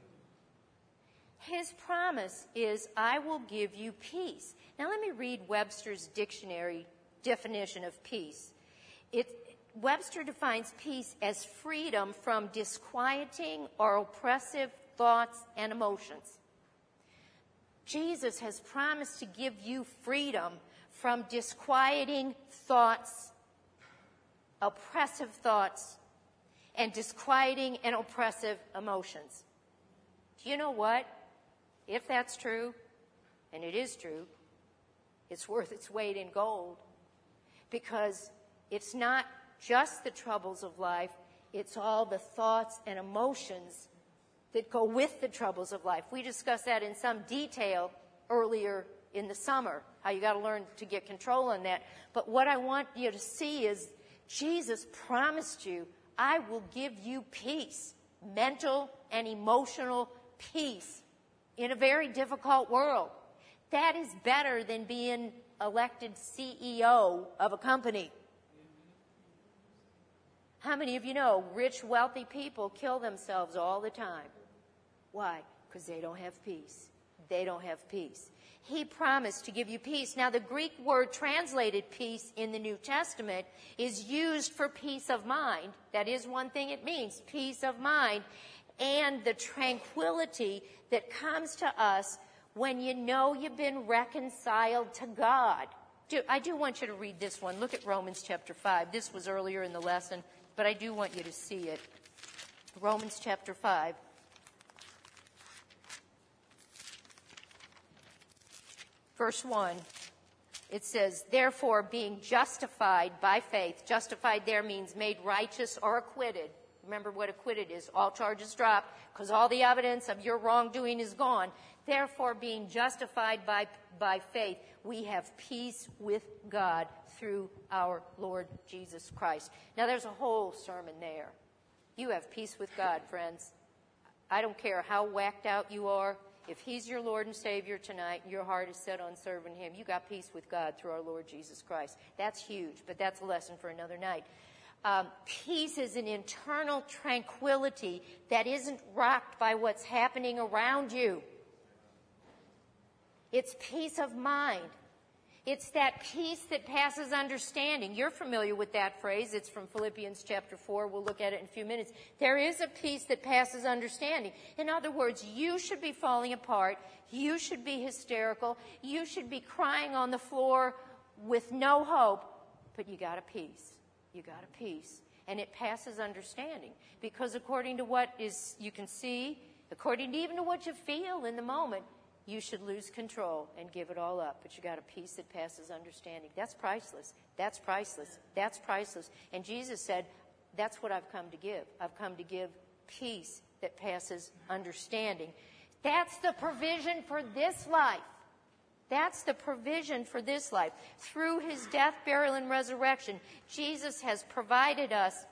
His promise is, I will give you peace. Now let me read Webster's dictionary definition of peace. It, Webster defines peace as freedom from disquieting or oppressive thoughts and emotions. Jesus has promised to give you freedom from disquieting thoughts, oppressive thoughts, and disquieting and oppressive emotions. Do you know what? If that's true, and it is true, it's worth its weight in gold, because it's not just the troubles of life, it's all the thoughts and emotions that go with the troubles of life. We discussed that in some detail earlier in the summer, how you got to learn to get control on that. But what I want you to see is Jesus promised you, I will give you peace, mental and emotional peace in a very difficult world. That is better than being elected C E O of a company. How many of you know rich, wealthy people kill themselves all the time? Why? Because they don't have peace. They don't have peace. He promised to give you peace. Now, the Greek word translated peace in the New Testament is used for peace of mind. That is one thing it means, peace of mind, and the tranquility that comes to us when you know you've been reconciled to God. Do, I do want you to read this one. Look at Romans chapter five. This was earlier in the lesson, but I do want you to see it. Romans chapter five. Verse one, it says, therefore, being justified by faith, justified there means made righteous or acquitted. Remember what acquitted is. All charges dropped because all the evidence of your wrongdoing is gone. Therefore, being justified by, by faith, we have peace with God through our Lord Jesus Christ. Now, there's a whole sermon there. You have peace with God, friends. I don't care how whacked out you are. If he's your Lord and Savior tonight, and your heart is set on serving him, you got peace with God through our Lord Jesus Christ. That's huge, but that's a lesson for another night. Um, peace is an internal tranquility that isn't rocked by what's happening around you. It's peace of mind. It's that peace that passes understanding. You're familiar with that phrase. It's from Philippians chapter four. We'll look at it in a few minutes. There is a peace that passes understanding. In other words, you should be falling apart. You should be hysterical. You should be crying on the floor with no hope. But you got a peace. You got a peace. And it passes understanding. Because according to what is you can see, according to even to what you feel in the moment, you should lose control and give it all up. But you got a peace that passes understanding. That's priceless. That's priceless. That's priceless. And Jesus said, that's what I've come to give. I've come to give peace that passes understanding. That's the provision for this life. That's the provision for this life. Through his death, burial, and resurrection, Jesus has provided us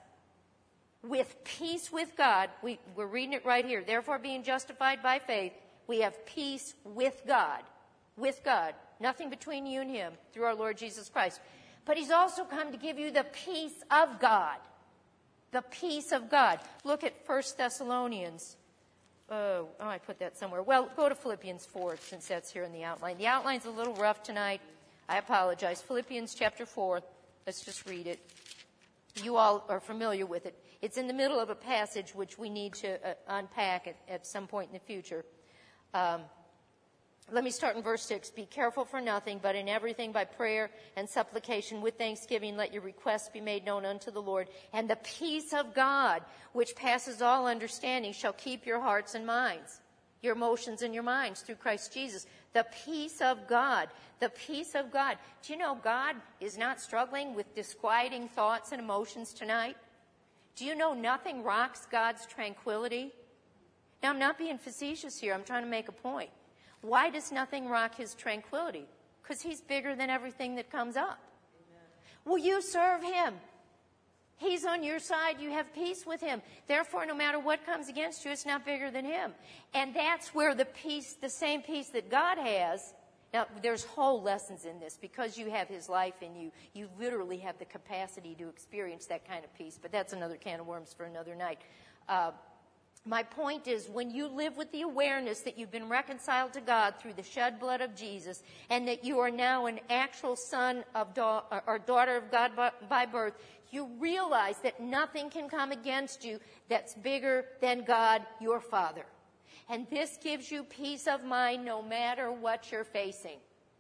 with peace with God. We, we're reading it right here. Therefore, being justified by faith, we have peace with God. With God. Nothing between you and him through our Lord Jesus Christ. But he's also come to give you the peace of God. The peace of God. Look at First Thessalonians. Oh, oh, I put that somewhere. Well, go to Philippians four since that's here in the outline. The outline's a little rough tonight. I apologize. Philippians chapter four. Let's just read it. You all are familiar with it. It's in the middle of a passage which we need to uh, unpack at, at some point in the future. Um, let me start in verse six. Be careful for nothing, but in everything by prayer and supplication with thanksgiving let your requests be made known unto the Lord. And the peace of God, which passes all understanding, shall keep your hearts and minds, your emotions and your minds through Christ Jesus. The peace of God. The peace of God. Do you know God is not struggling with disquieting thoughts and emotions tonight? Do you know nothing rocks God's tranquility? Now, I'm not being facetious here. I'm trying to make a point. Why does nothing rock his tranquility? Because he's bigger than everything that comes up. Amen. Will you serve him? He's on your side. You have peace with him. Therefore, no matter what comes against you, it's not bigger than him. And that's where the peace, the same peace that God has. Now, there's whole lessons in this. Because you have his life in you, you literally have the capacity to experience that kind of peace. But that's another can of worms for another night. Uh, My point is, when you live with the awareness that you've been reconciled to God through the shed blood of Jesus, and that you are now an actual son of da- or daughter of God by, by birth, you realize that nothing can come against you that's bigger than God, your Father. And this gives you peace of mind no matter what you're facing.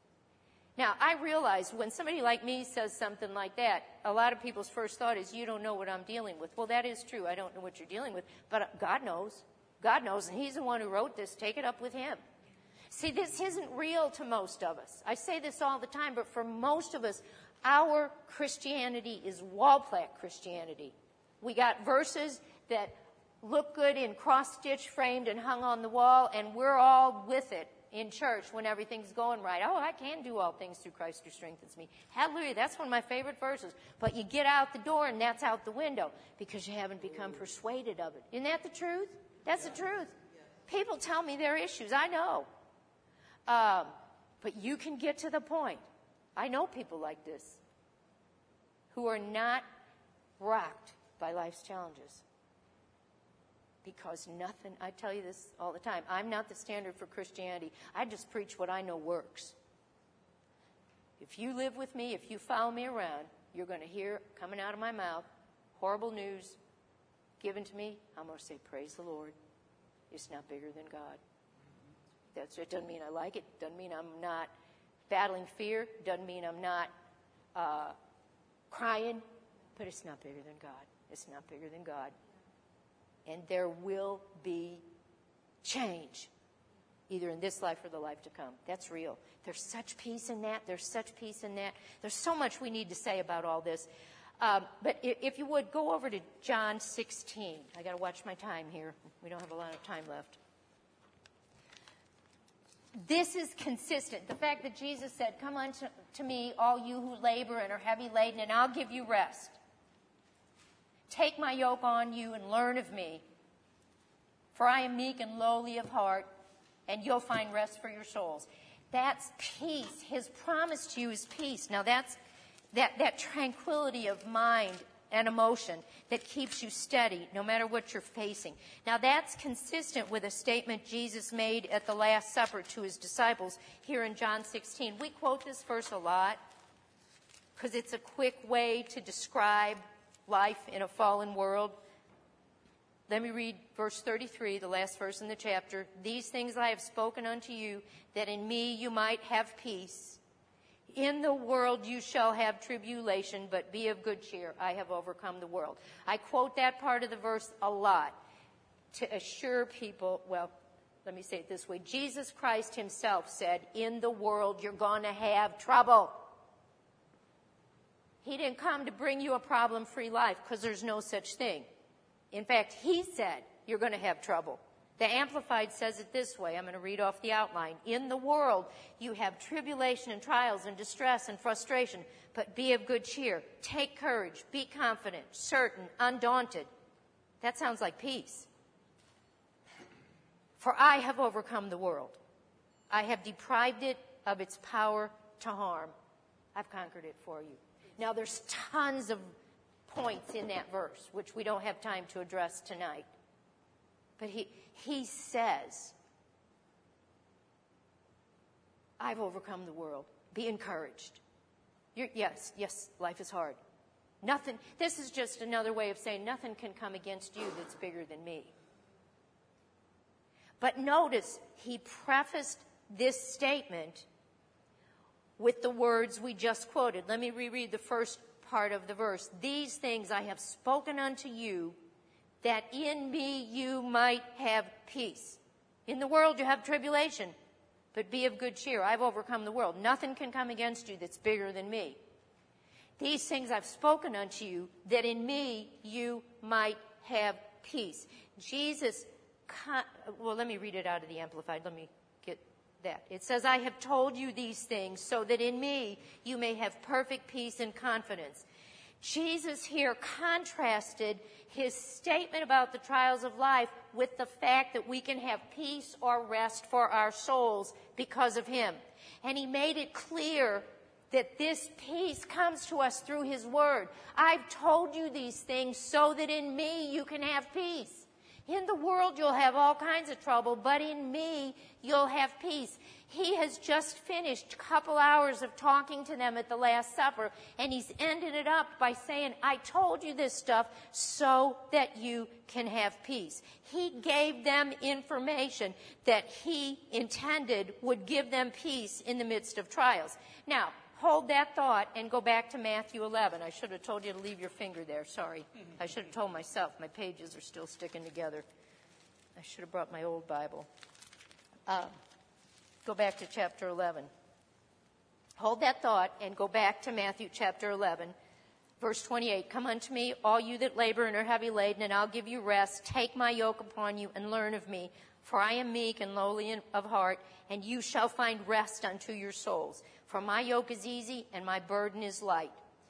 Now, I realize when somebody like me says something like that, a lot of people's first thought is, you don't know what I'm dealing with. Well, that is true. I don't know what you're dealing with. But God knows. God knows, and he's the one who wrote this. Take it up with him. See, this isn't real to most of us. I say this all the time, but for most of us, our Christianity is wall plaque Christianity. We got verses that look good in cross-stitch framed and hung on the wall, and we're all with it in church when everything's going right. Oh, I can do all things through Christ who strengthens me. Hallelujah. That's one of my favorite verses. But you get out the door and that's out the window because you haven't become persuaded of it. Isn't that the truth? That's the truth. People tell me their issues. I know. Um, But you can get to the point. I know people like this who are not rocked by life's challenges. Because nothing, I tell you this all the time, I'm not the standard for Christianity. I just preach what I know works. If you live with me, if you follow me around, you're going to hear coming out of my mouth horrible news given to me. I'm going to say, praise the Lord. It's not bigger than God. That's, it doesn't mean I like it. Doesn't mean I'm not battling fear. Doesn't mean I'm not uh, crying. But it's not bigger than God. It's not bigger than God. And there will be change, either in this life or the life to come. That's real. There's such peace in that. There's such peace in that. There's so much we need to say about all this. Um, but if, if you would, go over to John sixteen. I got to watch my time here. We don't have a lot of time left. This is consistent. The fact that Jesus said, come unto to me, all you who labor and are heavy laden, and I'll give you rest. Take my yoke on you and learn of me. For I am meek and lowly of heart, and you'll find rest for your souls. That's peace. His promise to you is peace. Now that's that, that tranquility of mind and emotion that keeps you steady no matter what you're facing. Now that's consistent with a statement Jesus made at the Last Supper to his disciples here in John sixteen. We quote this verse a lot because it's a quick way to describe life in a fallen world. Let me read verse thirty-three, the last verse in the chapter. These things I have spoken unto you, that in me you might have peace. In the world you shall have tribulation, but be of good cheer. I have overcome the world. I quote that part of the verse a lot to assure people, well, let me say it this way. Jesus Christ himself said, in the world you're going to have trouble. He didn't come to bring you a problem-free life because there's no such thing. In fact, he said you're going to have trouble. The Amplified says it this way. I'm going to read off the outline. In the world, you have tribulation and trials and distress and frustration, but be of good cheer. Take courage. Be confident, certain, undaunted. That sounds like peace. For I have overcome the world. I have deprived it of its power to harm. I've conquered it for you. Now, there's tons of points in that verse, which we don't have time to address tonight. But he, he says, I've overcome the world. Be encouraged. You're, yes, yes, life is hard. Nothing, this is just another way of saying nothing can come against you that's bigger than me. But notice, he prefaced this statement with the words we just quoted. Let me reread the first part of the verse. These things I have spoken unto you, that in me you might have peace. In the world you have tribulation, but be of good cheer. I've overcome the world. Nothing can come against you that's bigger than me. These things I've spoken unto you, that in me you might have peace. Jesus, well, let me read it out of the Amplified. Let me get that. It says, I have told you these things so that in me you may have perfect peace and confidence. Jesus here contrasted his statement about the trials of life with the fact that we can have peace or rest for our souls because of him. And he made it clear that this peace comes to us through his word. I've told you these things so that in me you can have peace. In the world you'll have all kinds of trouble, but in me you'll have peace. He has just finished a couple hours of talking to them at the Last Supper, and he's ended it up by saying, I told you this stuff so that you can have peace. He gave them information that he intended would give them peace in the midst of trials. Now, hold that thought and go back to Matthew eleven. I should have told you to leave your finger there. Sorry. I should have told myself. My pages are still sticking together. I should have brought my old Bible. Uh, go back to chapter eleven. Hold that thought and go back to Matthew chapter eleven, verse twenty-eight. Come unto me, all you that labor and are heavy laden, and I'll give you rest. Take my yoke upon you and learn of me. For I am meek and lowly of heart, and you shall find rest unto your souls. For my yoke is easy and my burden is light.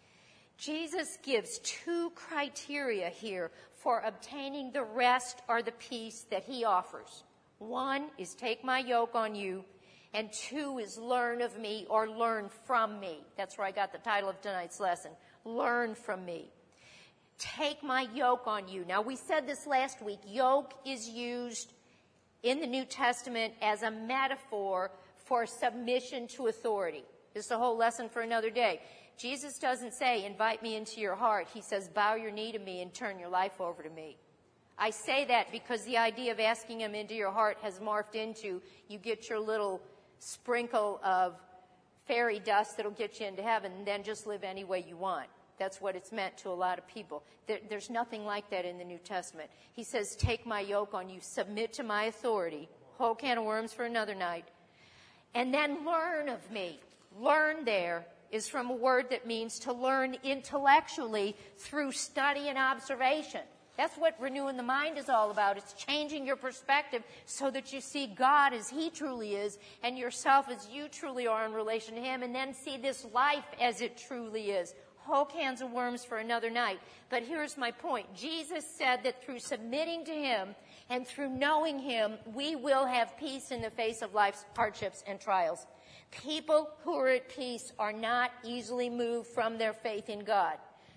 Jesus gives two criteria here for obtaining the rest or the peace that he offers. One is take my yoke on you, And two is learn of me or learn from me. That's where I got the title of tonight's lesson. Learn from me. Take my yoke on you. Now, we said this last week. Yoke is used in the New Testament as a metaphor for submission to authority. This is a whole lesson for another day. Jesus doesn't say, invite me into your heart. He says, bow your knee to me and turn your life over to me. I say that because the idea of asking him into your heart has morphed into you get your little sprinkle of fairy dust that'll get you into heaven and then just live any way you want. That's what it's meant to a lot of people. There, there's nothing like that in the New Testament. He says, take my yoke on you, submit to my authority, whole can of worms for another night, and then learn of me. Learn there is from a word that means to learn intellectually through study and observation. That's what renewing the mind is all about. It's changing your perspective so that you see God as he truly is and yourself as you truly are in relation to him, and then see this life as it truly is. Whole cans of worms for another night. But here's my point. Jesus said that through submitting to him and through knowing him, we will have peace in the face of life's hardships and trials. People who are at peace are not easily moved from their faith in God.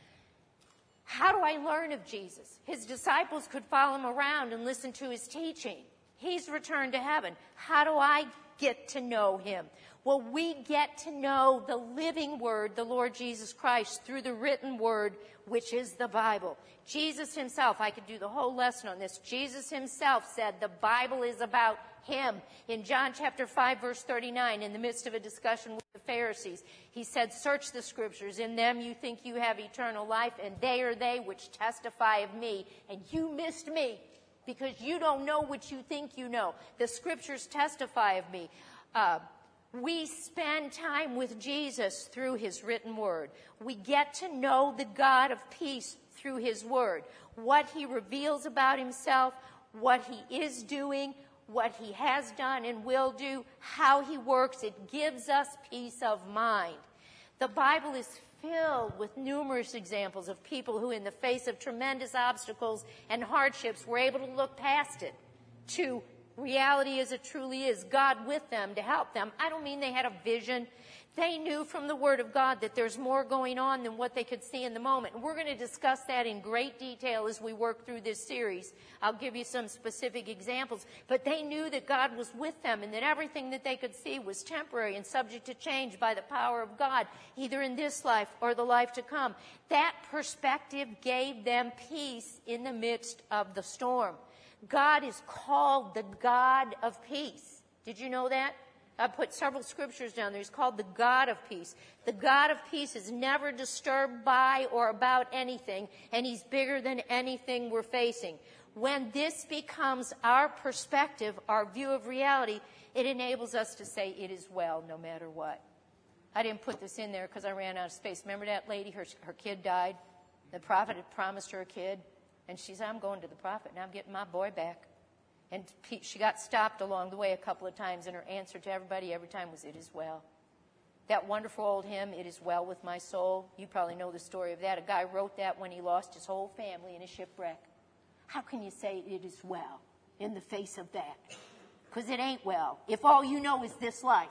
How do I learn of Jesus? His disciples could follow him around and listen to his teaching. He's returned to heaven. How do I get to know him? Well, we get to know the living word, the Lord Jesus Christ, through the written word, which is the Bible. Jesus himself, I could do the whole lesson on this. Jesus himself said the Bible is about him. In John chapter five, verse thirty-nine, in the midst of a discussion with the Pharisees, he said, search the scriptures. In them you think you have eternal life, and they are they which testify of me. And you missed me because you don't know what you think you know. The scriptures testify of me. Uh, We spend time with Jesus through his written word. We get to know the God of peace through his word. What he reveals about himself, what he is doing, what he has done and will do, how he works. It gives us peace of mind. The Bible is filled with numerous examples of people who, in the face of tremendous obstacles and hardships, were able to look past it to reality as it truly is, God with them to help them. I don't mean they had a vision. They knew from the Word of God that there's more going on than what they could see in the moment. And we're going to discuss that in great detail as we work through this series. I'll give you some specific examples. But they knew that God was with them and that everything that they could see was temporary and subject to change by the power of God, either in this life or the life to come. That perspective gave them peace in the midst of the storm. God is called the God of peace. Did you know that? I put several scriptures down there. He's called the God of peace. The God of peace is never disturbed by or about anything, and he's bigger than anything we're facing. When this becomes our perspective, our view of reality, it enables us to say it is well no matter what. I didn't put this in there because I ran out of space. Remember that lady? Her, her kid died. The prophet had promised her a kid. And she said, I'm going to the prophet, and I'm getting my boy back. And she got stopped along the way a couple of times, and her answer to everybody every time was, it is well. That wonderful old hymn, It Is Well With My Soul, you probably know the story of that. A guy wrote that when he lost his whole family in a shipwreck. How can you say it is well in the face of that? Because it ain't well, if all you know is this life.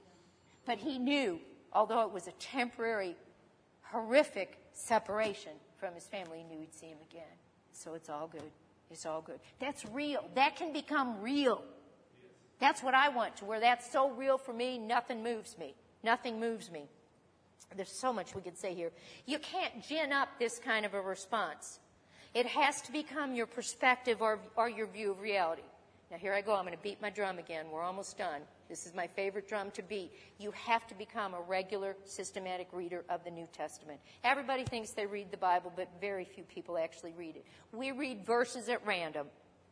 But he knew, although it was a temporary, horrific separation from his family, he knew he'd see him again. So it's all good. It's all good. That's real. That can become real. That's what I want, to where that's so real for me, nothing moves me. Nothing moves me. There's so much we could say here. You can't gin up this kind of a response. It has to become your perspective or, or your view of reality. Now, here I go. I'm going to beat my drum again. We're almost done. This is my favorite drum to beat. You have to become a regular, systematic reader of the New Testament. Everybody thinks they read the Bible, but very few people actually read it. We read verses at random.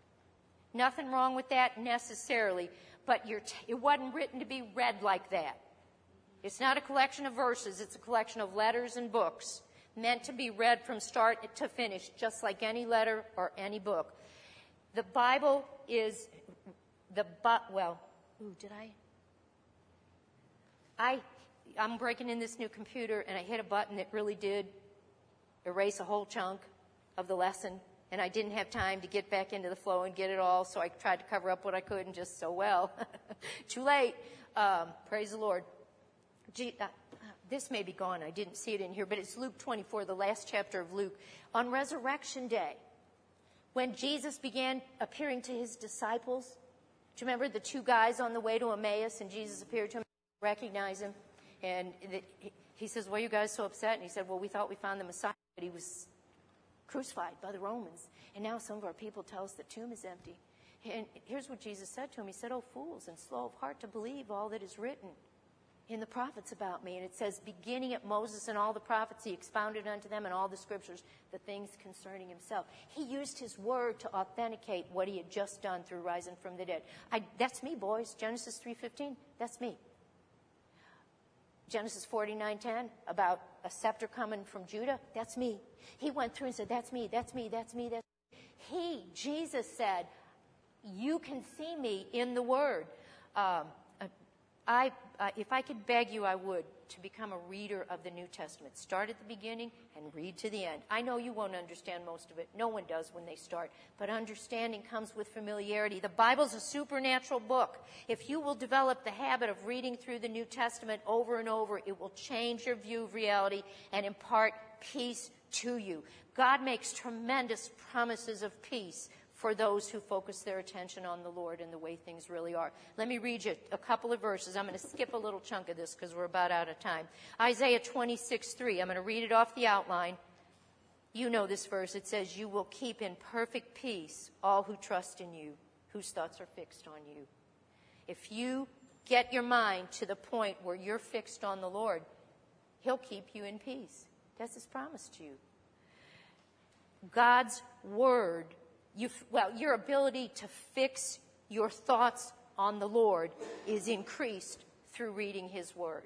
Nothing wrong with that necessarily, but you're t- it wasn't written to be read like that. It's not a collection of verses. It's a collection of letters and books meant to be read from start to finish, just like any letter or any book. The Bible is the, well, ooh, did I? I, I'm breaking in this new computer, and I hit a button that really did erase a whole chunk of the lesson, and I didn't have time to get back into the flow and get it all, so I tried to cover up what I could and just so well. Too late. Um, praise the Lord. Gee, uh, this may be gone. I didn't see it in here, but it's Luke twenty-four, the last chapter of Luke. On Resurrection Day, when Jesus began appearing to his disciples, do you remember the two guys on the way to Emmaus, and Jesus appeared to him, recognize him, and the, he says, "Why are you guys so upset?" And he said, "Well, we thought we found the Messiah, but he was crucified by the Romans, and now some of our people tell us the tomb is empty." And here's what Jesus said to him. He said, "Oh, fools and slow of heart to believe all that is written in the prophets about me." And it says, beginning at Moses and all the prophets, he expounded unto them in all the scriptures the things concerning himself. He used his word to authenticate what he had just done through rising from the dead. I, that's me, boys. Genesis three fifteen, that's me. Genesis forty-nine ten, about a scepter coming from Judah, that's me. He went through and said, that's me, that's me, that's me, that's me. He, Jesus said, you can see me in the Word. Um, I, uh, if I could beg you, I would, to become a reader of the New Testament. Start at the beginning and read to the end. I know you won't understand most of it. No one does when they start. But understanding comes with familiarity. The Bible's a supernatural book. If you will develop the habit of reading through the New Testament over and over, it will change your view of reality and impart peace to you. God makes tremendous promises of peace for those who focus their attention on the Lord and the way things really are. Let me read you a couple of verses. I'm going to skip a little chunk of this because we're about out of time. Isaiah twenty-six three. I'm going to read it off the outline. You know this verse. It says, "You will keep in perfect peace all who trust in you, whose thoughts are fixed on you." If you get your mind to the point where you're fixed on the Lord, he'll keep you in peace. That's his promise to you. God's word, you, well, your ability to fix your thoughts on the Lord is increased through reading his word.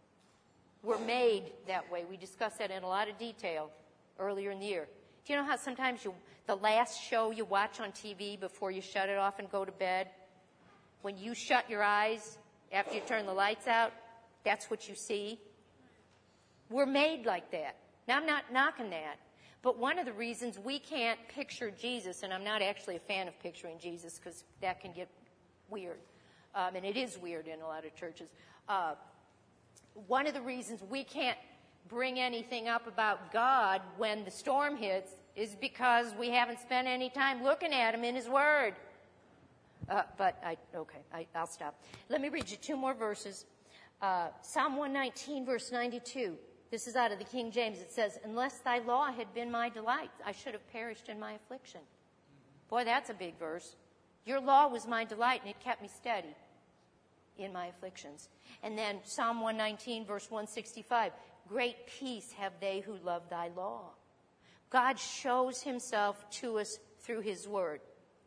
We're made that way. We discussed that in a lot of detail earlier in the year. Do you know how sometimes you, the last show you watch on T V before you shut it off and go to bed, when you shut your eyes after you turn the lights out, that's what you see? We're made like that. Now, I'm not knocking that. But one of the reasons we can't picture Jesus, and I'm not actually a fan of picturing Jesus because that can get weird, um, and it is weird in a lot of churches. Uh, one of the reasons we can't bring anything up about God when the storm hits is because we haven't spent any time looking at him in his word. Uh, but, I okay, I, I'll stop. Let me read you two more verses. Uh, Psalm one nineteen, verse ninety-two. This is out of the King James. It says, "Unless thy law had been my delight, I should have perished in my affliction." Boy, that's a big verse. Your law was my delight, and it kept me steady in my afflictions. And then Psalm one nineteen, verse one sixty-five, "Great peace have they who love thy law." God shows himself to us through his word.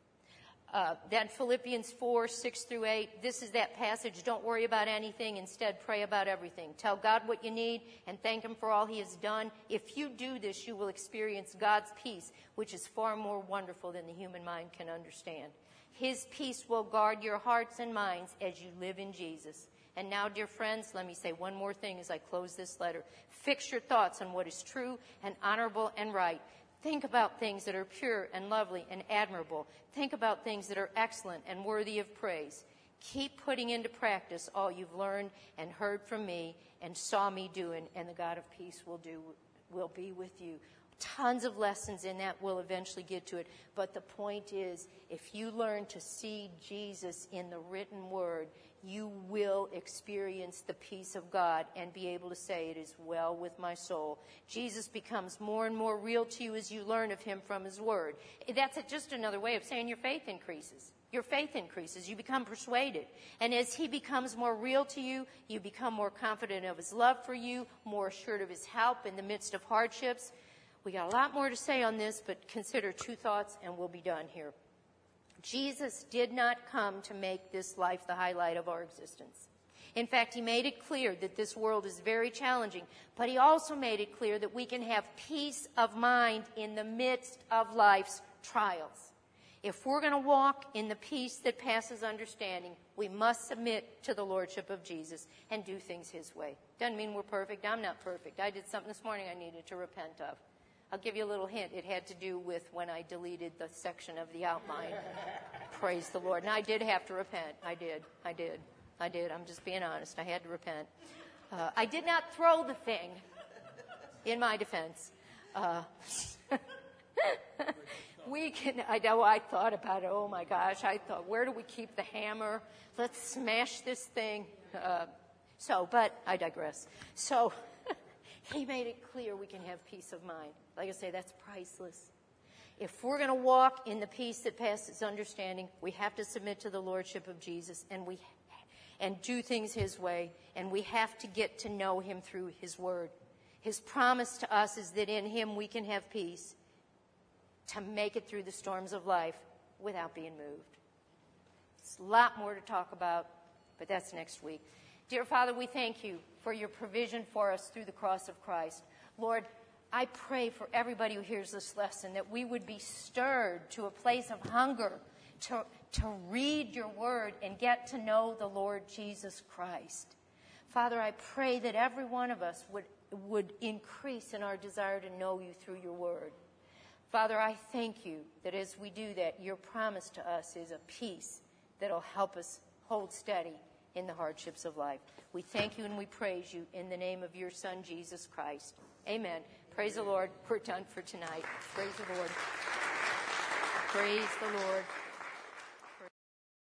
Uh, then Philippians four, six through eight, this is that passage. Don't worry about anything. Instead, pray about everything. Tell God what you need and thank him for all he has done. If you do this, you will experience God's peace, which is far more wonderful than the human mind can understand. His peace will guard your hearts and minds as you live in Jesus. And now, dear friends, let me say one more thing as I close this letter. Fix your thoughts on what is true and honorable and right. Think about things that are pure and lovely and admirable. Think about things that are excellent and worthy of praise. Keep putting into practice all you've learned and heard from me and saw me doing, and the God of peace will do will be with you. Tons of lessons in that. We'll eventually get to it. But the point is, if you learn to see Jesus in the written word, you will experience the peace of God and be able to say, "It is well with my soul." Jesus becomes more and more real to you as you learn of him from his word. That's just another way of saying your faith increases. Your faith increases. You become persuaded. And as he becomes more real to you, you become more confident of his love for you, more assured of his help in the midst of hardships. We got a lot more to say on this, but consider two thoughts and we'll be done here. Jesus did not come to make this life the highlight of our existence. In fact, he made it clear that this world is very challenging, but he also made it clear that we can have peace of mind in the midst of life's trials. If we're going to walk in the peace that passes understanding, we must submit to the lordship of Jesus and do things his way. Doesn't mean we're perfect. I'm not perfect. I did something this morning I needed to repent of. I'll give you a little hint. It had to do with when I deleted the section of the outline. Praise the Lord. And I did have to repent. I did. I did. I did. I'm just being honest. I had to repent. Uh, I did not throw the thing, in my defense. Uh, we can, I know I thought about it. Oh, my gosh. I thought, where do we keep the hammer? Let's smash this thing. Uh, so, but I digress. So he made it clear we can have peace of mind. Like I say, that's priceless. If we're going to walk in the peace that passes understanding, we have to submit to the lordship of Jesus, and we and do things his way, and we have to get to know him through his word. His promise to us is that in him we can have peace to make it through the storms of life without being moved. It's a lot more to talk about, but that's next week. Dear Father, we thank you for your provision for us through the cross of Christ. Lord, I pray for everybody who hears this lesson that we would be stirred to a place of hunger to, to read your word and get to know the Lord Jesus Christ. Father, I pray that every one of us would, would increase in our desire to know you through your word. Father, I thank you that as we do that, your promise to us is a peace that will help us hold steady in the hardships of life. We thank you and we praise you in the name of your Son, Jesus Christ. Amen. Praise the Lord. We're done for tonight. Praise the Lord. Praise the Lord.